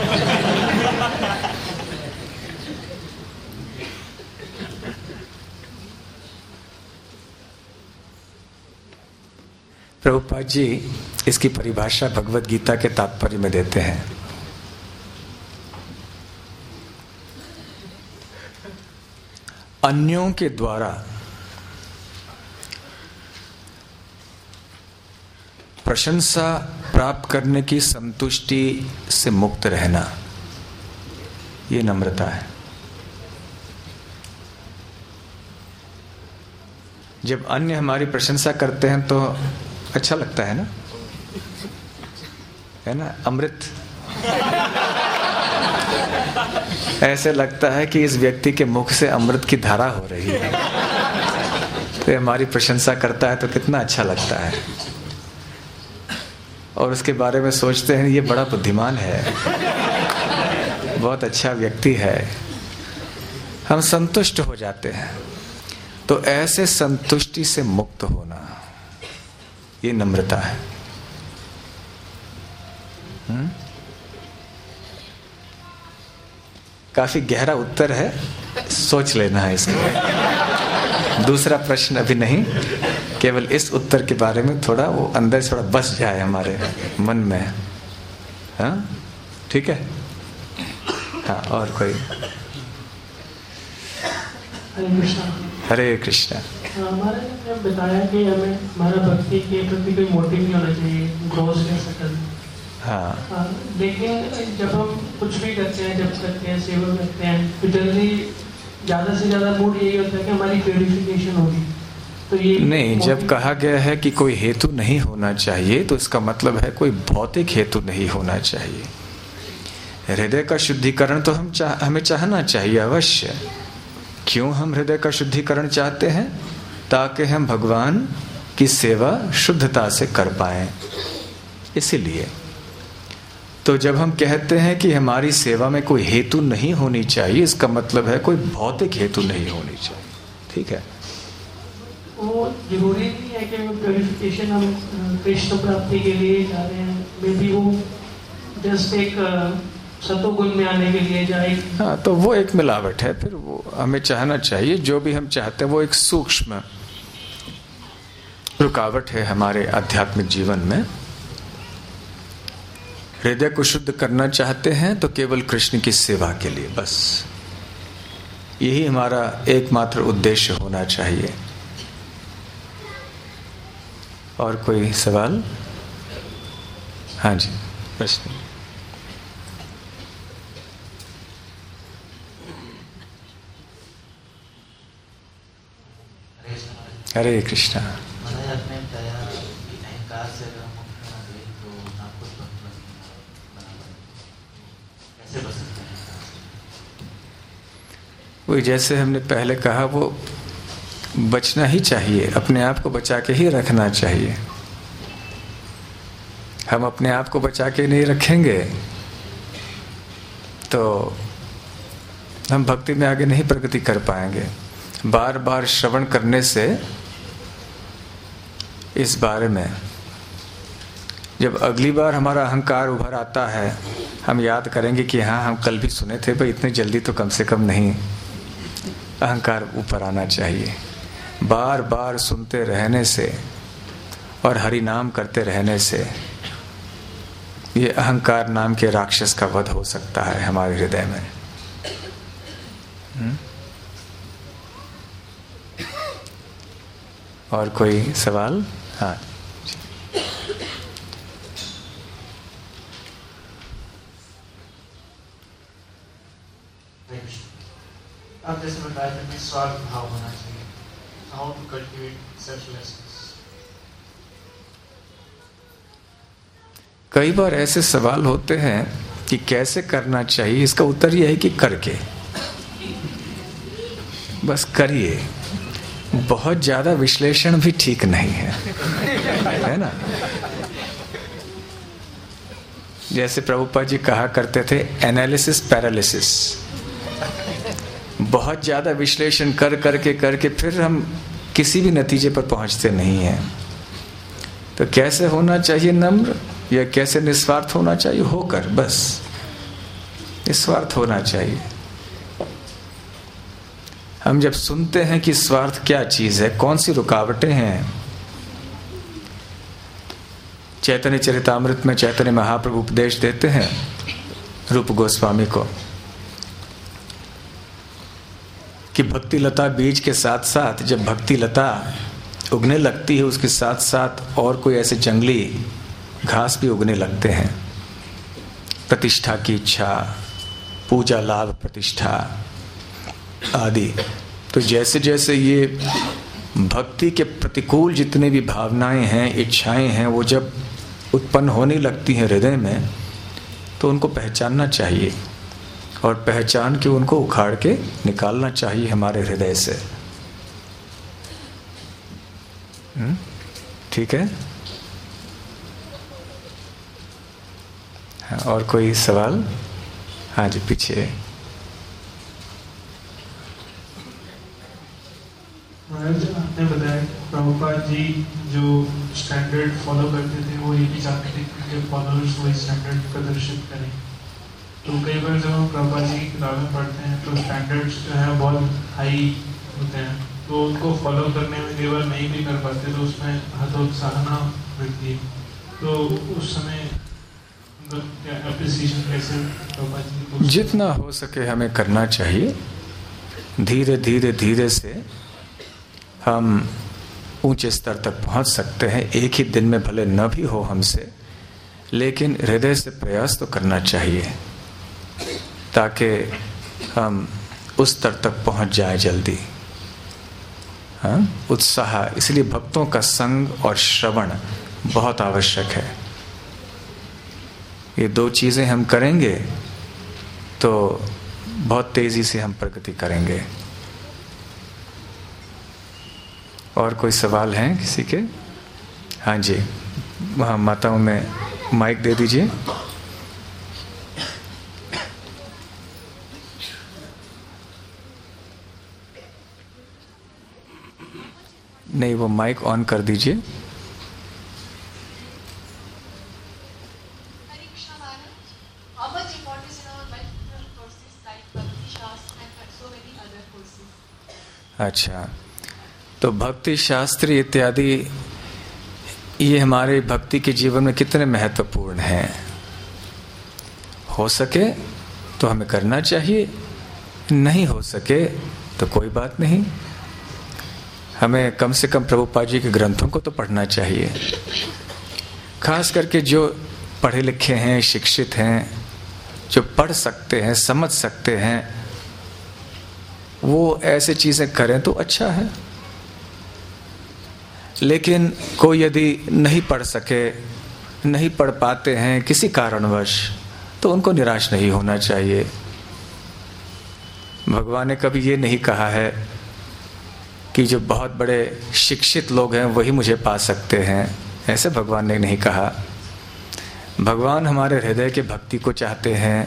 प्रभुपाद जी इसकी परिभाषा भगवत गीता के तात्पर्य में देते हैं। अन्यों के द्वारा प्रशंसा प्राप्त करने की संतुष्टि से मुक्त रहना, ये नम्रता है। जब अन्य हमारी प्रशंसा करते हैं तो अच्छा लगता है ना, है ना? अमृत ऐसे लगता है कि इस व्यक्ति के मुख से अमृत की धारा हो रही है। तो हमारी प्रशंसा करता है तो कितना अच्छा लगता है, और उसके बारे में सोचते हैं ये बड़ा बुद्धिमान है, बहुत अच्छा व्यक्ति है, हम संतुष्ट हो जाते हैं। तो ऐसे संतुष्टि से मुक्त होना, ये नम्रता है। हुँ? काफी गहरा उत्तर है, सोच लेना है इसमें। दूसरा प्रश्न अभी नहीं, केवल इस उत्तर के बारे में थोड़ा वो अंदर थोड़ा बस जाए हमारे मन में। हाँ ठीक है। हाँ और कोई? हरे कृष्णा। हरे कृष्णा। हमारे ने बताया कि हमें हमारा भक्ति के प्रति कोई मोटिव नहीं होना चाहिए, ग्रोथ या सकल। हाँ। लेकिन जब हम कुछ भी करते हैं, जब करते हैं, सेवा करते हैं, तो जल्दी ज़्यादा से ज़्यादा मूड यही होता है कि हमारी प्यूरिफिकेशन होगी। तो ये नहीं, जब कहा गया है कि कोई हेतु नहीं होना चाहिए तो इसका मतलब है कोई भौतिक हेतु नहीं होना चाहिए। हृदय का शुद्धिकरण तो हम चाह हमें चाहना चाहिए अवश्य। क्यों हम हृदय का शुद्धिकरण चाहते हैं? ताकि हम भगवान की सेवा शुद्धता से कर पाएं। इसीलिए तो जब हम कहते हैं कि हमारी सेवा में कोई हेतु नहीं होनी चाहिए, इसका मतलब है कोई भौतिक हेतु नहीं होनी चाहिए। ठीक है। वो जरूरी नहीं है कि वो प्यूरिफिकेशन हम कृष्ण प्राप्ति के लिए जा रहे हैं, मे बी वो जस्ट एक सतोगुण में आने के लिए जाए। हाँ, तो वो एक मिलावट है। फिर वो हमें चाहना चाहिए, जो भी हम चाहते हैं वो एक सूक्ष्म रुकावट है हमारे आध्यात्मिक जीवन में। हृदय को शुद्ध करना चाहते हैं तो केवल कृष्ण की सेवा के लिए, बस यही हमारा एकमात्र उद्देश्य होना चाहिए। और कोई सवाल? हाँ जी, प्रश्न। हरे कृष्णा। महाराज आपने बताया कि अहंकार से अगर हम मुक्त होना चाहिए तो आपको कैसे बच सकते हैं? वही जैसे हमने पहले कहा, वो बचना ही चाहिए, अपने आप को बचा के ही रखना चाहिए। हम अपने आप को बचा के नहीं रखेंगे तो हम भक्ति में आगे नहीं प्रगति कर पाएंगे। बार बार श्रवण करने से इस बारे में, जब अगली बार हमारा अहंकार उभर आता है, हम याद करेंगे कि हाँ, हम कल भी सुने थे, भाई इतनी जल्दी तो कम से कम नहीं अहंकार ऊपर आना चाहिए। बार बार सुनते रहने से और हरि नाम करते रहने से ये अहंकार नाम के राक्षस का वध हो सकता है हमारे हृदय में। हुँ? और कोई सवाल? हाँ। आप जैसे बताया था कि स्वार्थ भाव होना चाहिए, हाउ टू कल्टिवेट सेल्फलेसनेस। कई बार ऐसे सवाल होते हैं कि कैसे करना चाहिए। इसका उत्तर यह है कि करके। बस करिए। बहुत ज्यादा विश्लेषण भी ठीक नहीं है, है ना। जैसे प्रभुपाद जी कहा करते थे, एनालिसिस पैरालिसिस। बहुत ज्यादा विश्लेषण कर करके करके फिर हम किसी भी नतीजे पर पहुंचते नहीं हैं। तो कैसे होना चाहिए नम्र, या कैसे निस्वार्थ होना चाहिए? होकर बस निस्वार्थ होना चाहिए। हम जब सुनते हैं कि स्वार्थ क्या चीज है, कौन सी रुकावटें हैं, चैतन्य चरितामृत में चैतन्य महाप्रभु उपदेश देते हैं रूप गोस्वामी को कि भक्ति लता बीज के साथ साथ जब भक्ति लता उगने लगती है, उसके साथ साथ और कोई ऐसे जंगली घास भी उगने लगते हैं। प्रतिष्ठा की इच्छा, पूजा लाभ प्रतिष्ठा आदि। तो जैसे जैसे ये भक्ति के प्रतिकूल जितने भी भावनाएं हैं, इच्छाएं हैं, वो जब उत्पन्न होने लगती हैं हृदय में, तो उनको पहचानना चाहिए और पहचान के उनको उखाड़ के निकालना चाहिए हमारे हृदय से। ठीक है। हाँ, और कोई सवाल? हाँ जी, पीछे। महाराज, आपने बताया प्रभुपाद जी जो स्टैंडर्ड फॉलो करते थे, वो ये भी चाहते थे कि उनके फॉलोअर्स वही स्टैंडर्ड प्रदर्शित करें। तो कई बार जब हम प्रभुपाद जी की किताबें पढ़ते हैं तो स्टैंडर्ड्स जो है बहुत हाई होते हैं, तो उनको फॉलो करने में कई बार नहीं भी कर पाते, तो उसमें हतोत्साहना मिलती है। तो उस समय एप्रिसिएशन कैसे प्रभुपाद जी को? जितना हो सके हमें करना चाहिए। धीरे धीरे धीरे से हम ऊंचे स्तर तक पहुंच सकते हैं। एक ही दिन में भले न भी हो हमसे, लेकिन हृदय से प्रयास तो करना चाहिए ताकि हम उस स्तर तक पहुंच जाए जल्दी। हाँ, उत्साह। इसलिए भक्तों का संग और श्रवण बहुत आवश्यक है। ये दो चीजें हम करेंगे तो बहुत तेजी से हम प्रगति करेंगे। और कोई सवाल हैं किसी के? हाँ जी, वहाँ माताओं में माइक दे दीजिए। नहीं, वो माइक ऑन कर दीजिए। अच्छा, तो भक्ति शास्त्र इत्यादि ये हमारे भक्ति के जीवन में कितने महत्वपूर्ण हैं। हो सके तो हमें करना चाहिए, नहीं हो सके तो कोई बात नहीं। हमें कम से कम प्रभुपाद जी के ग्रंथों को तो पढ़ना चाहिए। खास करके जो पढ़े लिखे हैं, शिक्षित हैं, जो पढ़ सकते हैं, समझ सकते हैं, वो ऐसे चीजें करें तो अच्छा है। लेकिन कोई यदि नहीं पढ़ सके, नहीं पढ़ पाते हैं किसी कारणवश, तो उनको निराश नहीं होना चाहिए। भगवान ने कभी ये नहीं कहा है कि जो बहुत बड़े शिक्षित लोग हैं वही मुझे पा सकते हैं, ऐसे भगवान ने नहीं कहा। भगवान हमारे हृदय के भक्ति को चाहते हैं।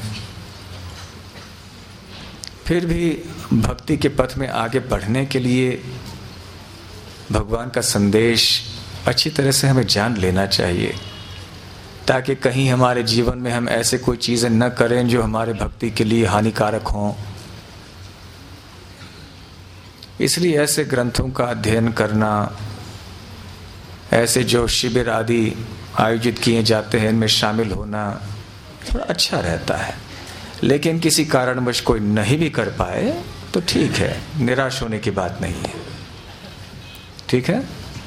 फिर भी भक्ति के पथ में आगे बढ़ने के लिए भगवान का संदेश अच्छी तरह से हमें जान लेना चाहिए, ताकि कहीं हमारे जीवन में हम ऐसे कोई चीजें न करें जो हमारे भक्ति के लिए हानिकारक हों। इसलिए ऐसे ग्रंथों का अध्ययन करना, ऐसे जो शिविर आदि आयोजित किए जाते हैं इनमें शामिल होना थोड़ा अच्छा रहता है। लेकिन किसी कारणवश कोई नहीं भी कर पाए तो ठीक है, निराश होने की बात नहीं है। ठीक है।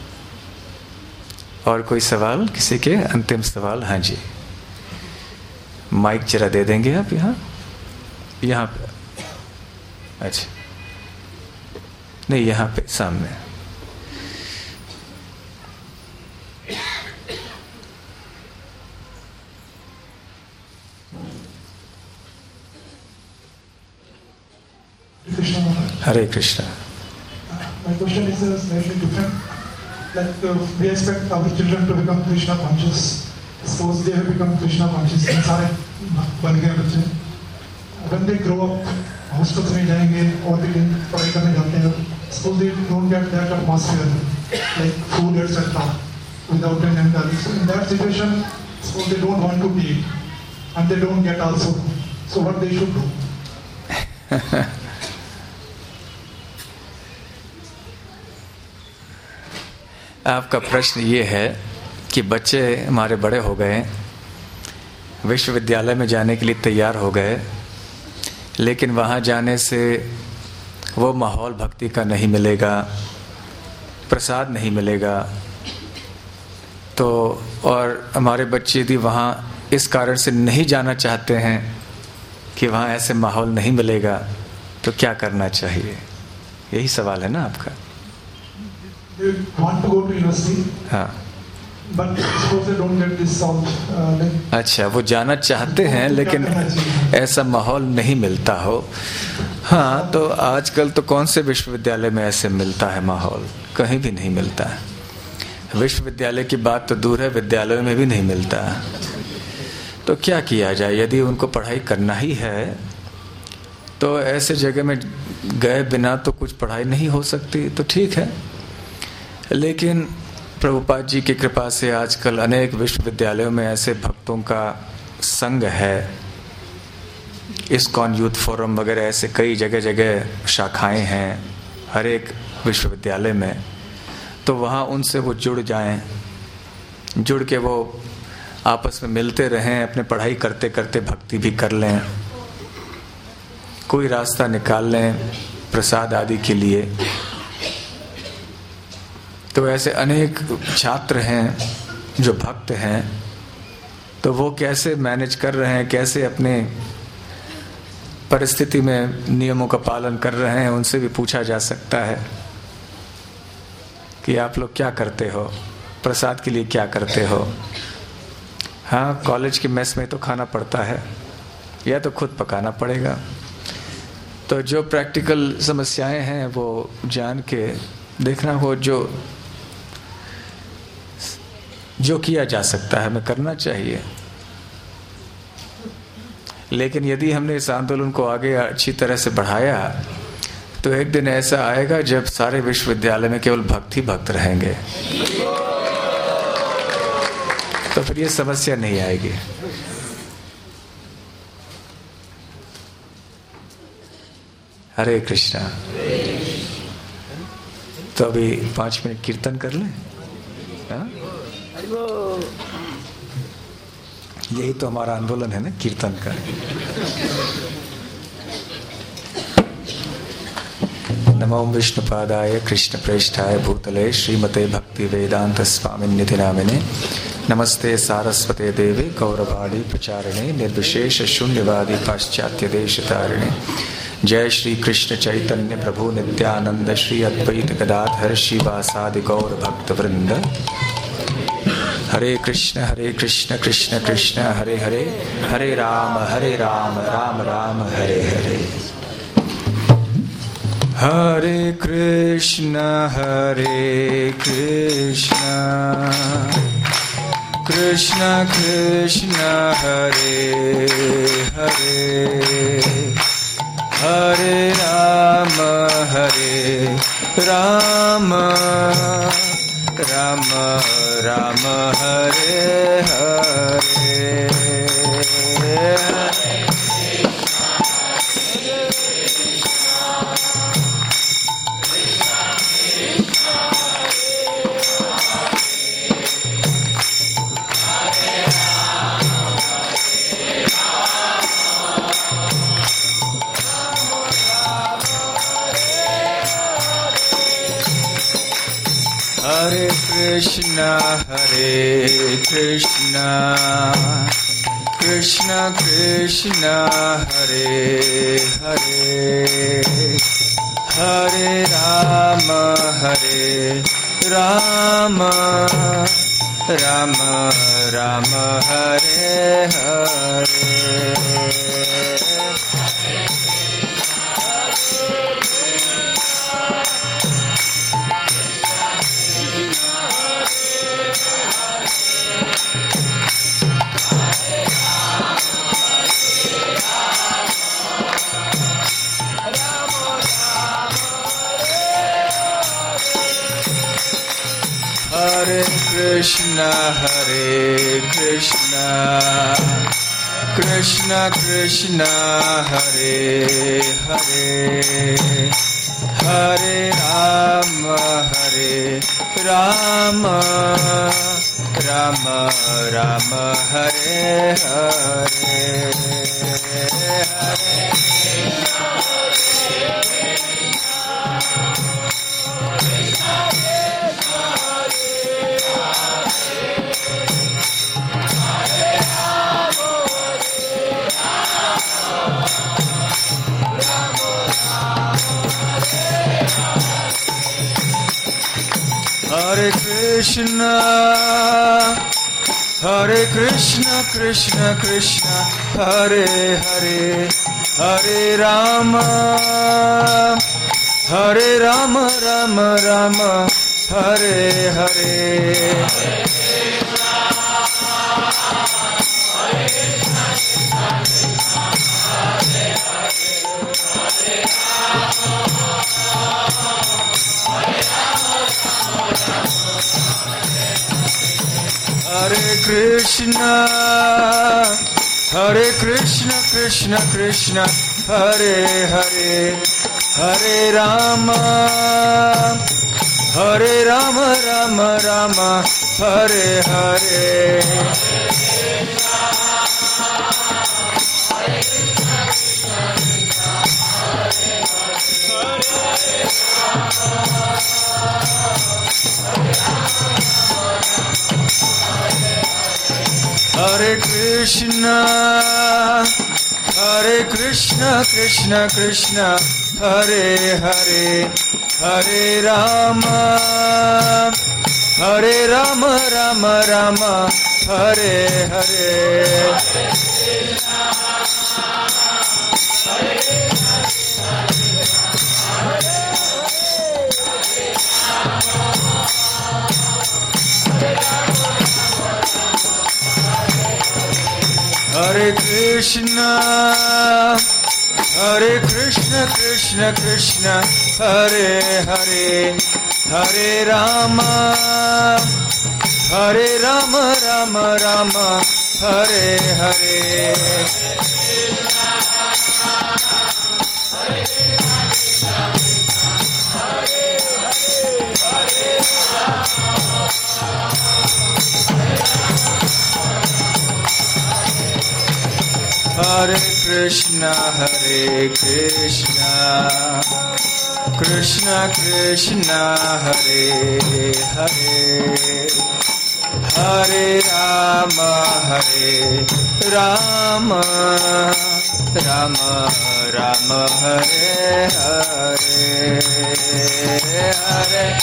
और कोई सवाल किसी के? अंतिम सवाल। हाँ जी, माइक जरा दे देंगे आप। यहाँ यहाँ पे? अच्छा, नहीं, यहाँ पे सामने। हरे Krishna. My question is uh, slightly different. Like uh, we expect our children to become Krishna conscious. Suppose they have become Krishna conscious, सारे बन गए बच्चे. When they grow up, hostels में जाएंगे और भी दिन पढ़ाई करने जाते हैं. Suppose they don't get that atmosphere, like food et cetera, without an end. So in that situation, suppose they don't want to eat, and they don't get also. So what they should do? आपका प्रश्न ये है कि बच्चे हमारे बड़े हो गए, विश्वविद्यालय में जाने के लिए तैयार हो गए, लेकिन वहाँ जाने से वो माहौल भक्ति का नहीं मिलेगा, प्रसाद नहीं मिलेगा. तो और हमारे बच्चे यदि वहाँ इस कारण से नहीं जाना चाहते हैं कि वहाँ ऐसे माहौल नहीं मिलेगा, तो क्या करना चाहिए? यही सवाल है ना आपका. They want to go to university. हाँ. But suppose they don't get this solved. Uh, like, अच्छा, वो जाना चाहते हैं लेकिन ऐसा माहौल नहीं मिलता हो. हाँ, तो आजकल तो कौन से विश्वविद्यालय में ऐसे मिलता है माहौल? कहीं भी नहीं मिलता है. विश्वविद्यालय की बात तो दूर है, विद्यालयों में भी नहीं मिलता. तो क्या किया जाए? यदि उनको पढ़ाई करना ही है तो ऐसे जगह में गए बिना तो कुछ पढ़ाई नहीं हो सकती. तो ठीक है, लेकिन प्रभुपाद जी की कृपा से आजकल अनेक विश्वविद्यालयों में ऐसे भक्तों का संग है. इस्कॉन यूथ फोरम वगैरह ऐसे कई जगह जगह शाखाएं हैं हर एक विश्वविद्यालय में. तो वहाँ उनसे वो जुड़ जाएं, जुड़ के वो आपस में मिलते रहें, अपने पढ़ाई करते करते भक्ति भी कर लें, कोई रास्ता निकाल लें प्रसाद आदि के लिए. तो ऐसे अनेक छात्र हैं जो भक्त हैं, तो वो कैसे मैनेज कर रहे हैं, कैसे अपने परिस्थिति में नियमों का पालन कर रहे हैं, उनसे भी पूछा जा सकता है कि आप लोग क्या करते हो, प्रसाद के लिए क्या करते हो. हाँ, कॉलेज की मेस में तो खाना पड़ता है या तो खुद पकाना पड़ेगा. तो जो प्रैक्टिकल समस्याएं हैं वो जान के देखना हो, जो जो किया जा सकता है हमें करना चाहिए. लेकिन यदि हमने इस आंदोलन को आगे अच्छी तरह से बढ़ाया तो एक दिन ऐसा आएगा जब सारे विश्वविद्यालय में केवल भक्त ही भक्त रहेंगे, तो फिर ये समस्या नहीं आएगी. हरे कृष्णा. तो अभी पांच मिनट कीर्तन कर लें. हाँ? यही तो हमारा आंदोलन है ना, कीर्तन का. नमो विष्णुपादाय कृष्ण प्रेष्ठाय भूतले श्रीमते भक्ति वेदांत स्वामिन्निधि नामिने. नमस्ते सारस्वते देवे गौरवाणी प्रचारिणे निर्विशेष शून्यवादी पाश्चात्य देश तारिणे. जय श्री कृष्ण चैतन्य प्रभु नित्यानंद श्री अद्वैत गदाधर शिवासादि गौर भक्त वृंद. Hare Krishna Hare Krishna Krishna Krishna Hare Hare, Hare Rama Hare Rama Rama Rama Hare Hare. Hare Krishna Hare Krishna Krishna Krishna Hare Hare, Hare Rama Hare Rama Rama Rama Hare Hare. Hare Krishna Hare Krishna Krishna Krishna Hare Hare, Hare Rama Hare Rama Rama Rama Hare Hare. Hare Krishna, Krishna Krishna Hare Hare, Hare Rama Hare Rama, Rama Rama Hare Hare, Hare Hare Krishna, Hare Krishna, Krishna Krishna, Hare Hare, Hare Rama, Hare Rama, Rama Rama, Hare Hare. Hare Krishna, Hare Krishna, Krishna Krishna, Hare Hare, Hare Rama, Hare Rama, Rama Rama, Hare Hare. Hare Krishna, Hare Krishna, Krishna Krishna, Hare Hare, Hare Rama, Hare Rama, Rama Rama, Hare Hare. Hare Krishna, Hare Krishna, Krishna Krishna, Hare Hare, Hare Rama, Hare Rama, Rama Rama, Hare Hare. Hare Krishna, Hare Krishna, Krishna Krishna, Hare Hare, Hare Rama, Hare Rama, Rama Rama, Hare Hare, Hare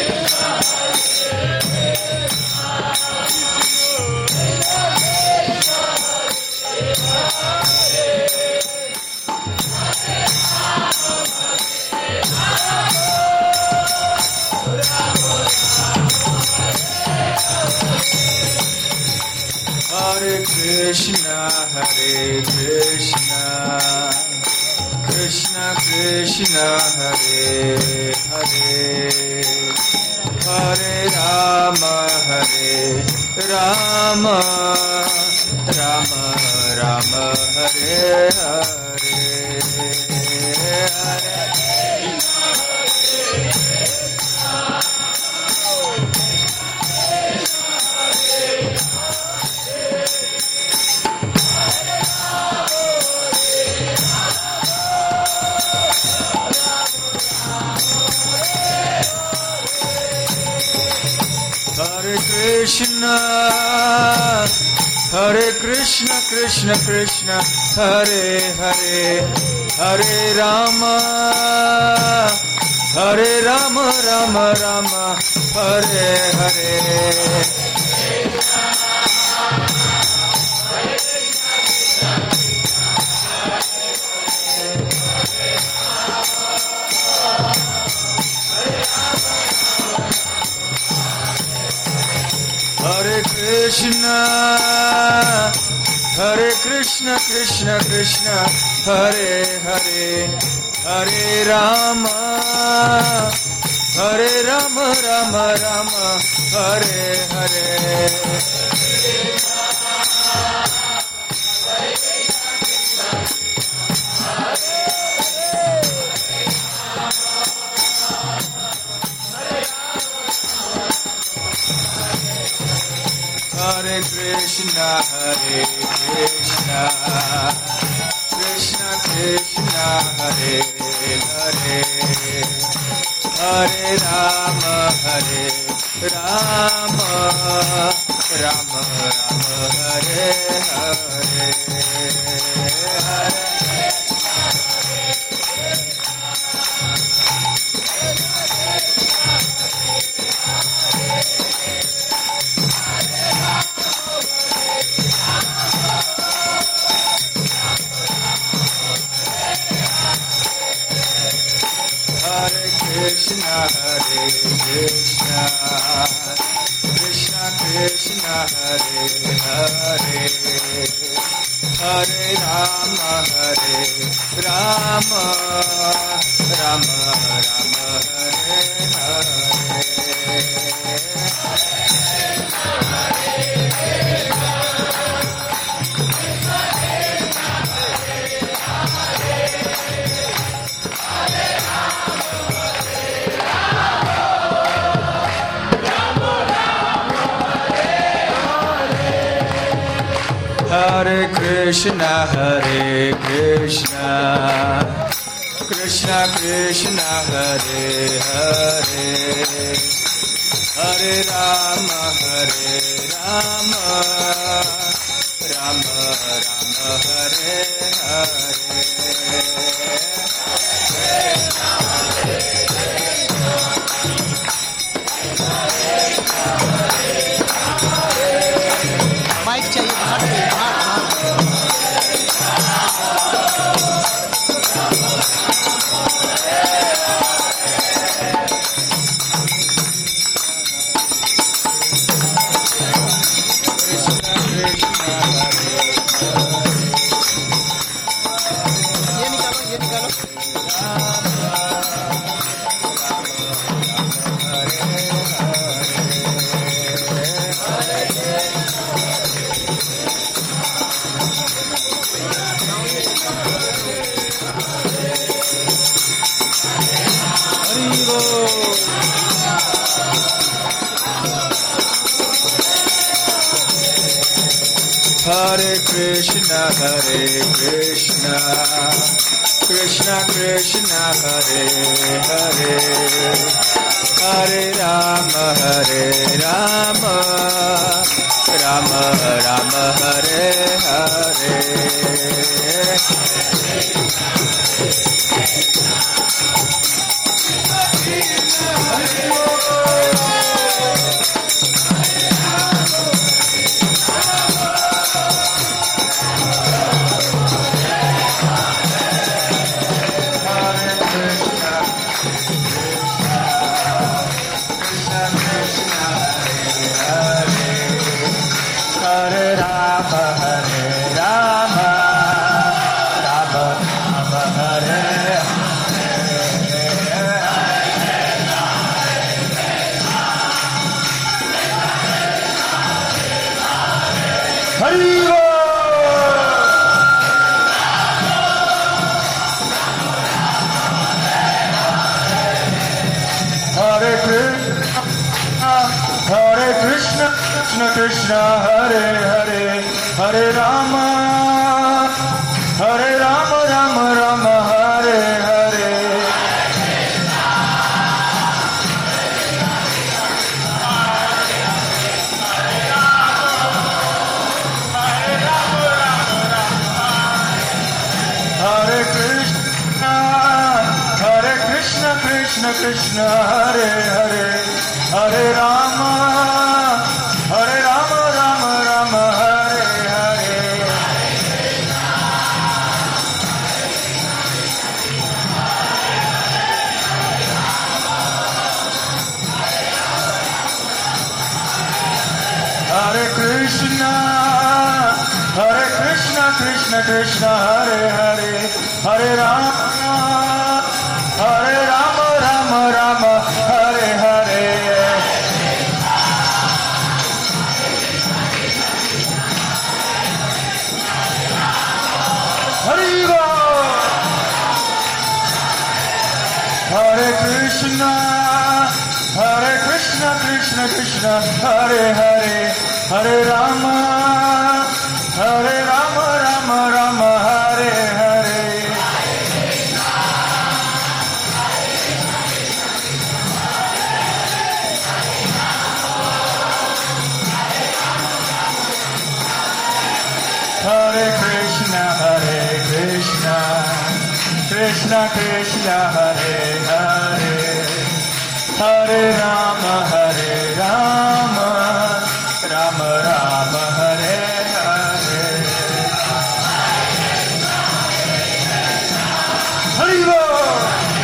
Hare Krishna, Hare Krishna, Krishna Krishna, Hare Hare, Hare Rama, Hare Rama, Rama Rama, Hare Hare, Hare Krishna, Hare Krishna, Krishna Krishna, Hare Hare, Hare Rama, Hare Rama, Rama Rama, Hare Hare. Hare Krishna, Hare Krishna, Krishna Krishna, Hare Hare, Hare Rama, Hare Rama, Rama Rama, Hare Hare. Hare Krishna, Hare Krishna, Krishna Krishna, Hare Hare, Hare Rama, Hare Rama, Rama Rama, Hare Hare. Krishna, Hare Krishna, Krishna Krishna, Hare Hare, Hare Rama, Hare Rama, Rama Rama, Hare Hare. Hare Krishna, Hare Krishna, Krishna Krishna, Hare Hare, Hare Rama, Hare Rama, Rama Rama, Hare Hare. Mike चाहिए बाहर से, बाहर ये निकालो, ये निकालो। Hare Krishna, Hare Krishna, Krishna Krishna, Hare Hare, Hare Rama, Hare Rama, Rama Rama, Hare Hare. Hare Rama, Hare Rama, Rama Rama, Hare Hare Hare. Hare Krishna, Hare Krishna, Krishna Krishna, Hare Hare, Hare Rama, Hare Rama, Rama Rama, Hare Hare. Hare Krishna, Hare Krishna, Krishna Krishna, Hare Hare, Hare Rama, Hare Rama, Rama Rama, Hare Hare. Hare Krishna हरे कृष्णा कृष्ण कृष्ण हरे हरे हरे राम हरे राम राम राम हरे हरे हरि बोल। हरे कृष्णा हरे कृष्णा कृष्ण कृष्ण हरे हरे हरे राम हरे राम राम राम हरे हरे हरे कृष्णा हरे कृष्णा कृष्णा कृष्णा हरे हरे हरे राम हरे राम राम राम हरे हरे हरि बोल।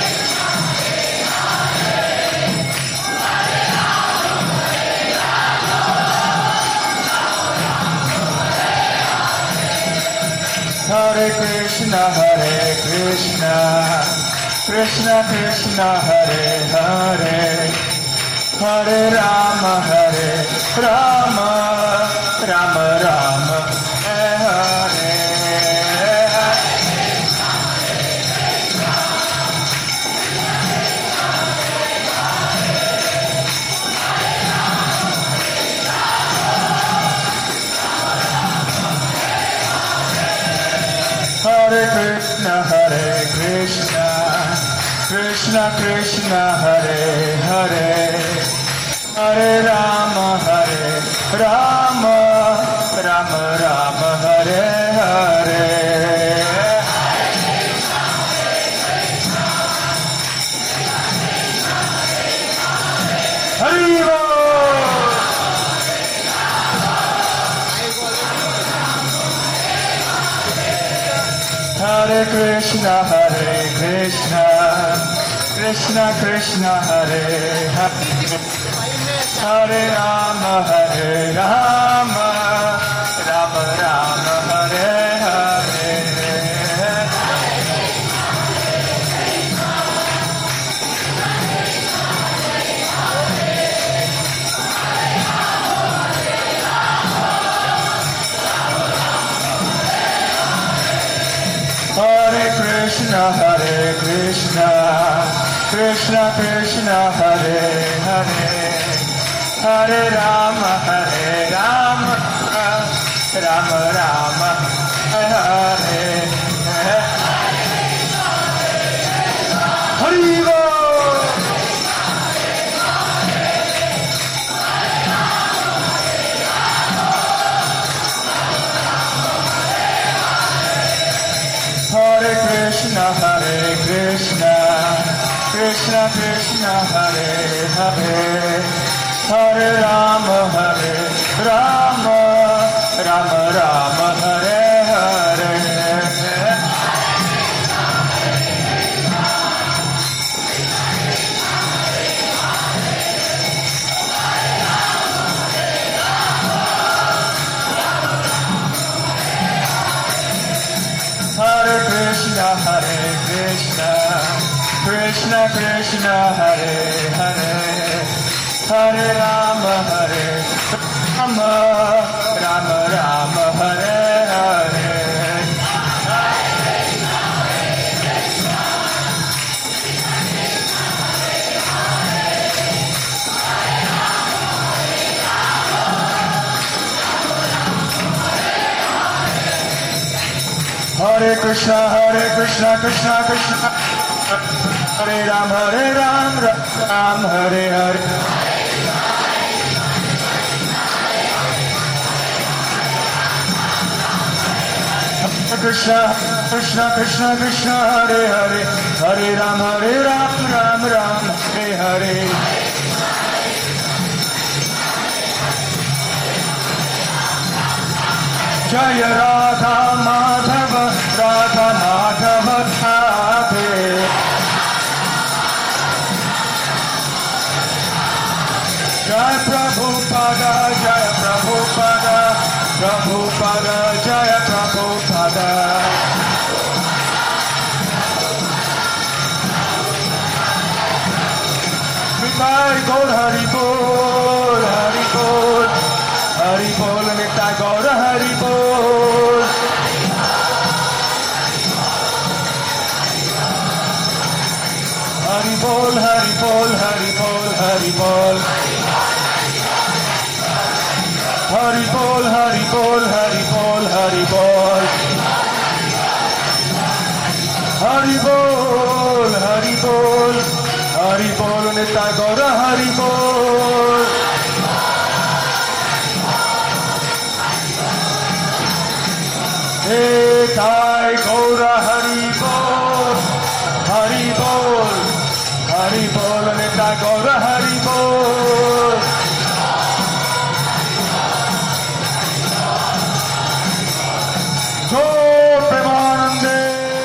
हरे कृष्णा हरे कृष्णा कृष्णा कृष्णा हरे हरे हरे राम हरे राम राम राम हरे हरे हरे कृष्णा हरे कृष्णा कृष्णा कृष्णा हरे हरे हरे राम हरे राम राम राम हरे हरे हरि बोल। हरे कृष्णा हरे कृष्णा कृष्णा कृष्णा हरे हरे हरे राम हरे राम राम राम हरे हरे हरे कृष्णा हरे कृष्णा कृष्णा कृष्णा हरे हरे हरे राम हरे राम राम राम हरे हरि बोल। हरे कृष्णा हरे कृष्णा कृष्णा कृष्णा हरे हरे हरे राम हरे राम राम राम हरे हरे हरे कृष्णा हरे कृष्णा कृष्णा कृष्णा हरे हरे हरे राम हरे राम राम राम हरे हरे हरे कृष्णा हरे कृष्णा कृष्णा कृष्णा हरे राम हरे राम राम हरे हरे कृष्णा कृष्णा कृष्णा कृष्णा हरे हरे हरे राम हरे राम राम राम हरे हरे जय राधा माधव राधा माधव राधे जय प्रभुपाद जय Prabhupada Prabhupada Jaya Prabhupada. Nitai Gaur Hari Bol, Hari Bol, Hari Bol, Nitai Gaur Hari Bol. Hari Bol, Hari Bol, Hari Bol, Hari Bol. Hari Bol, Hari Bol, Hari Bol, Hari Bol. Hari Bol, Hari Bol, Hari Bol, Nitai Gaur Hari Bol. Nitai Gaur Hari Bol, Hari Bol, Hari Bol, Nitai Gaur Hari Bol. Jo Premanande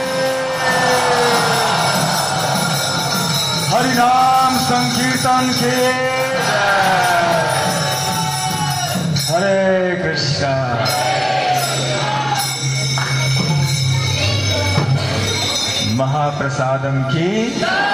Hari Naam Sankirtan ke Hare Krishna. Mahaprasadam की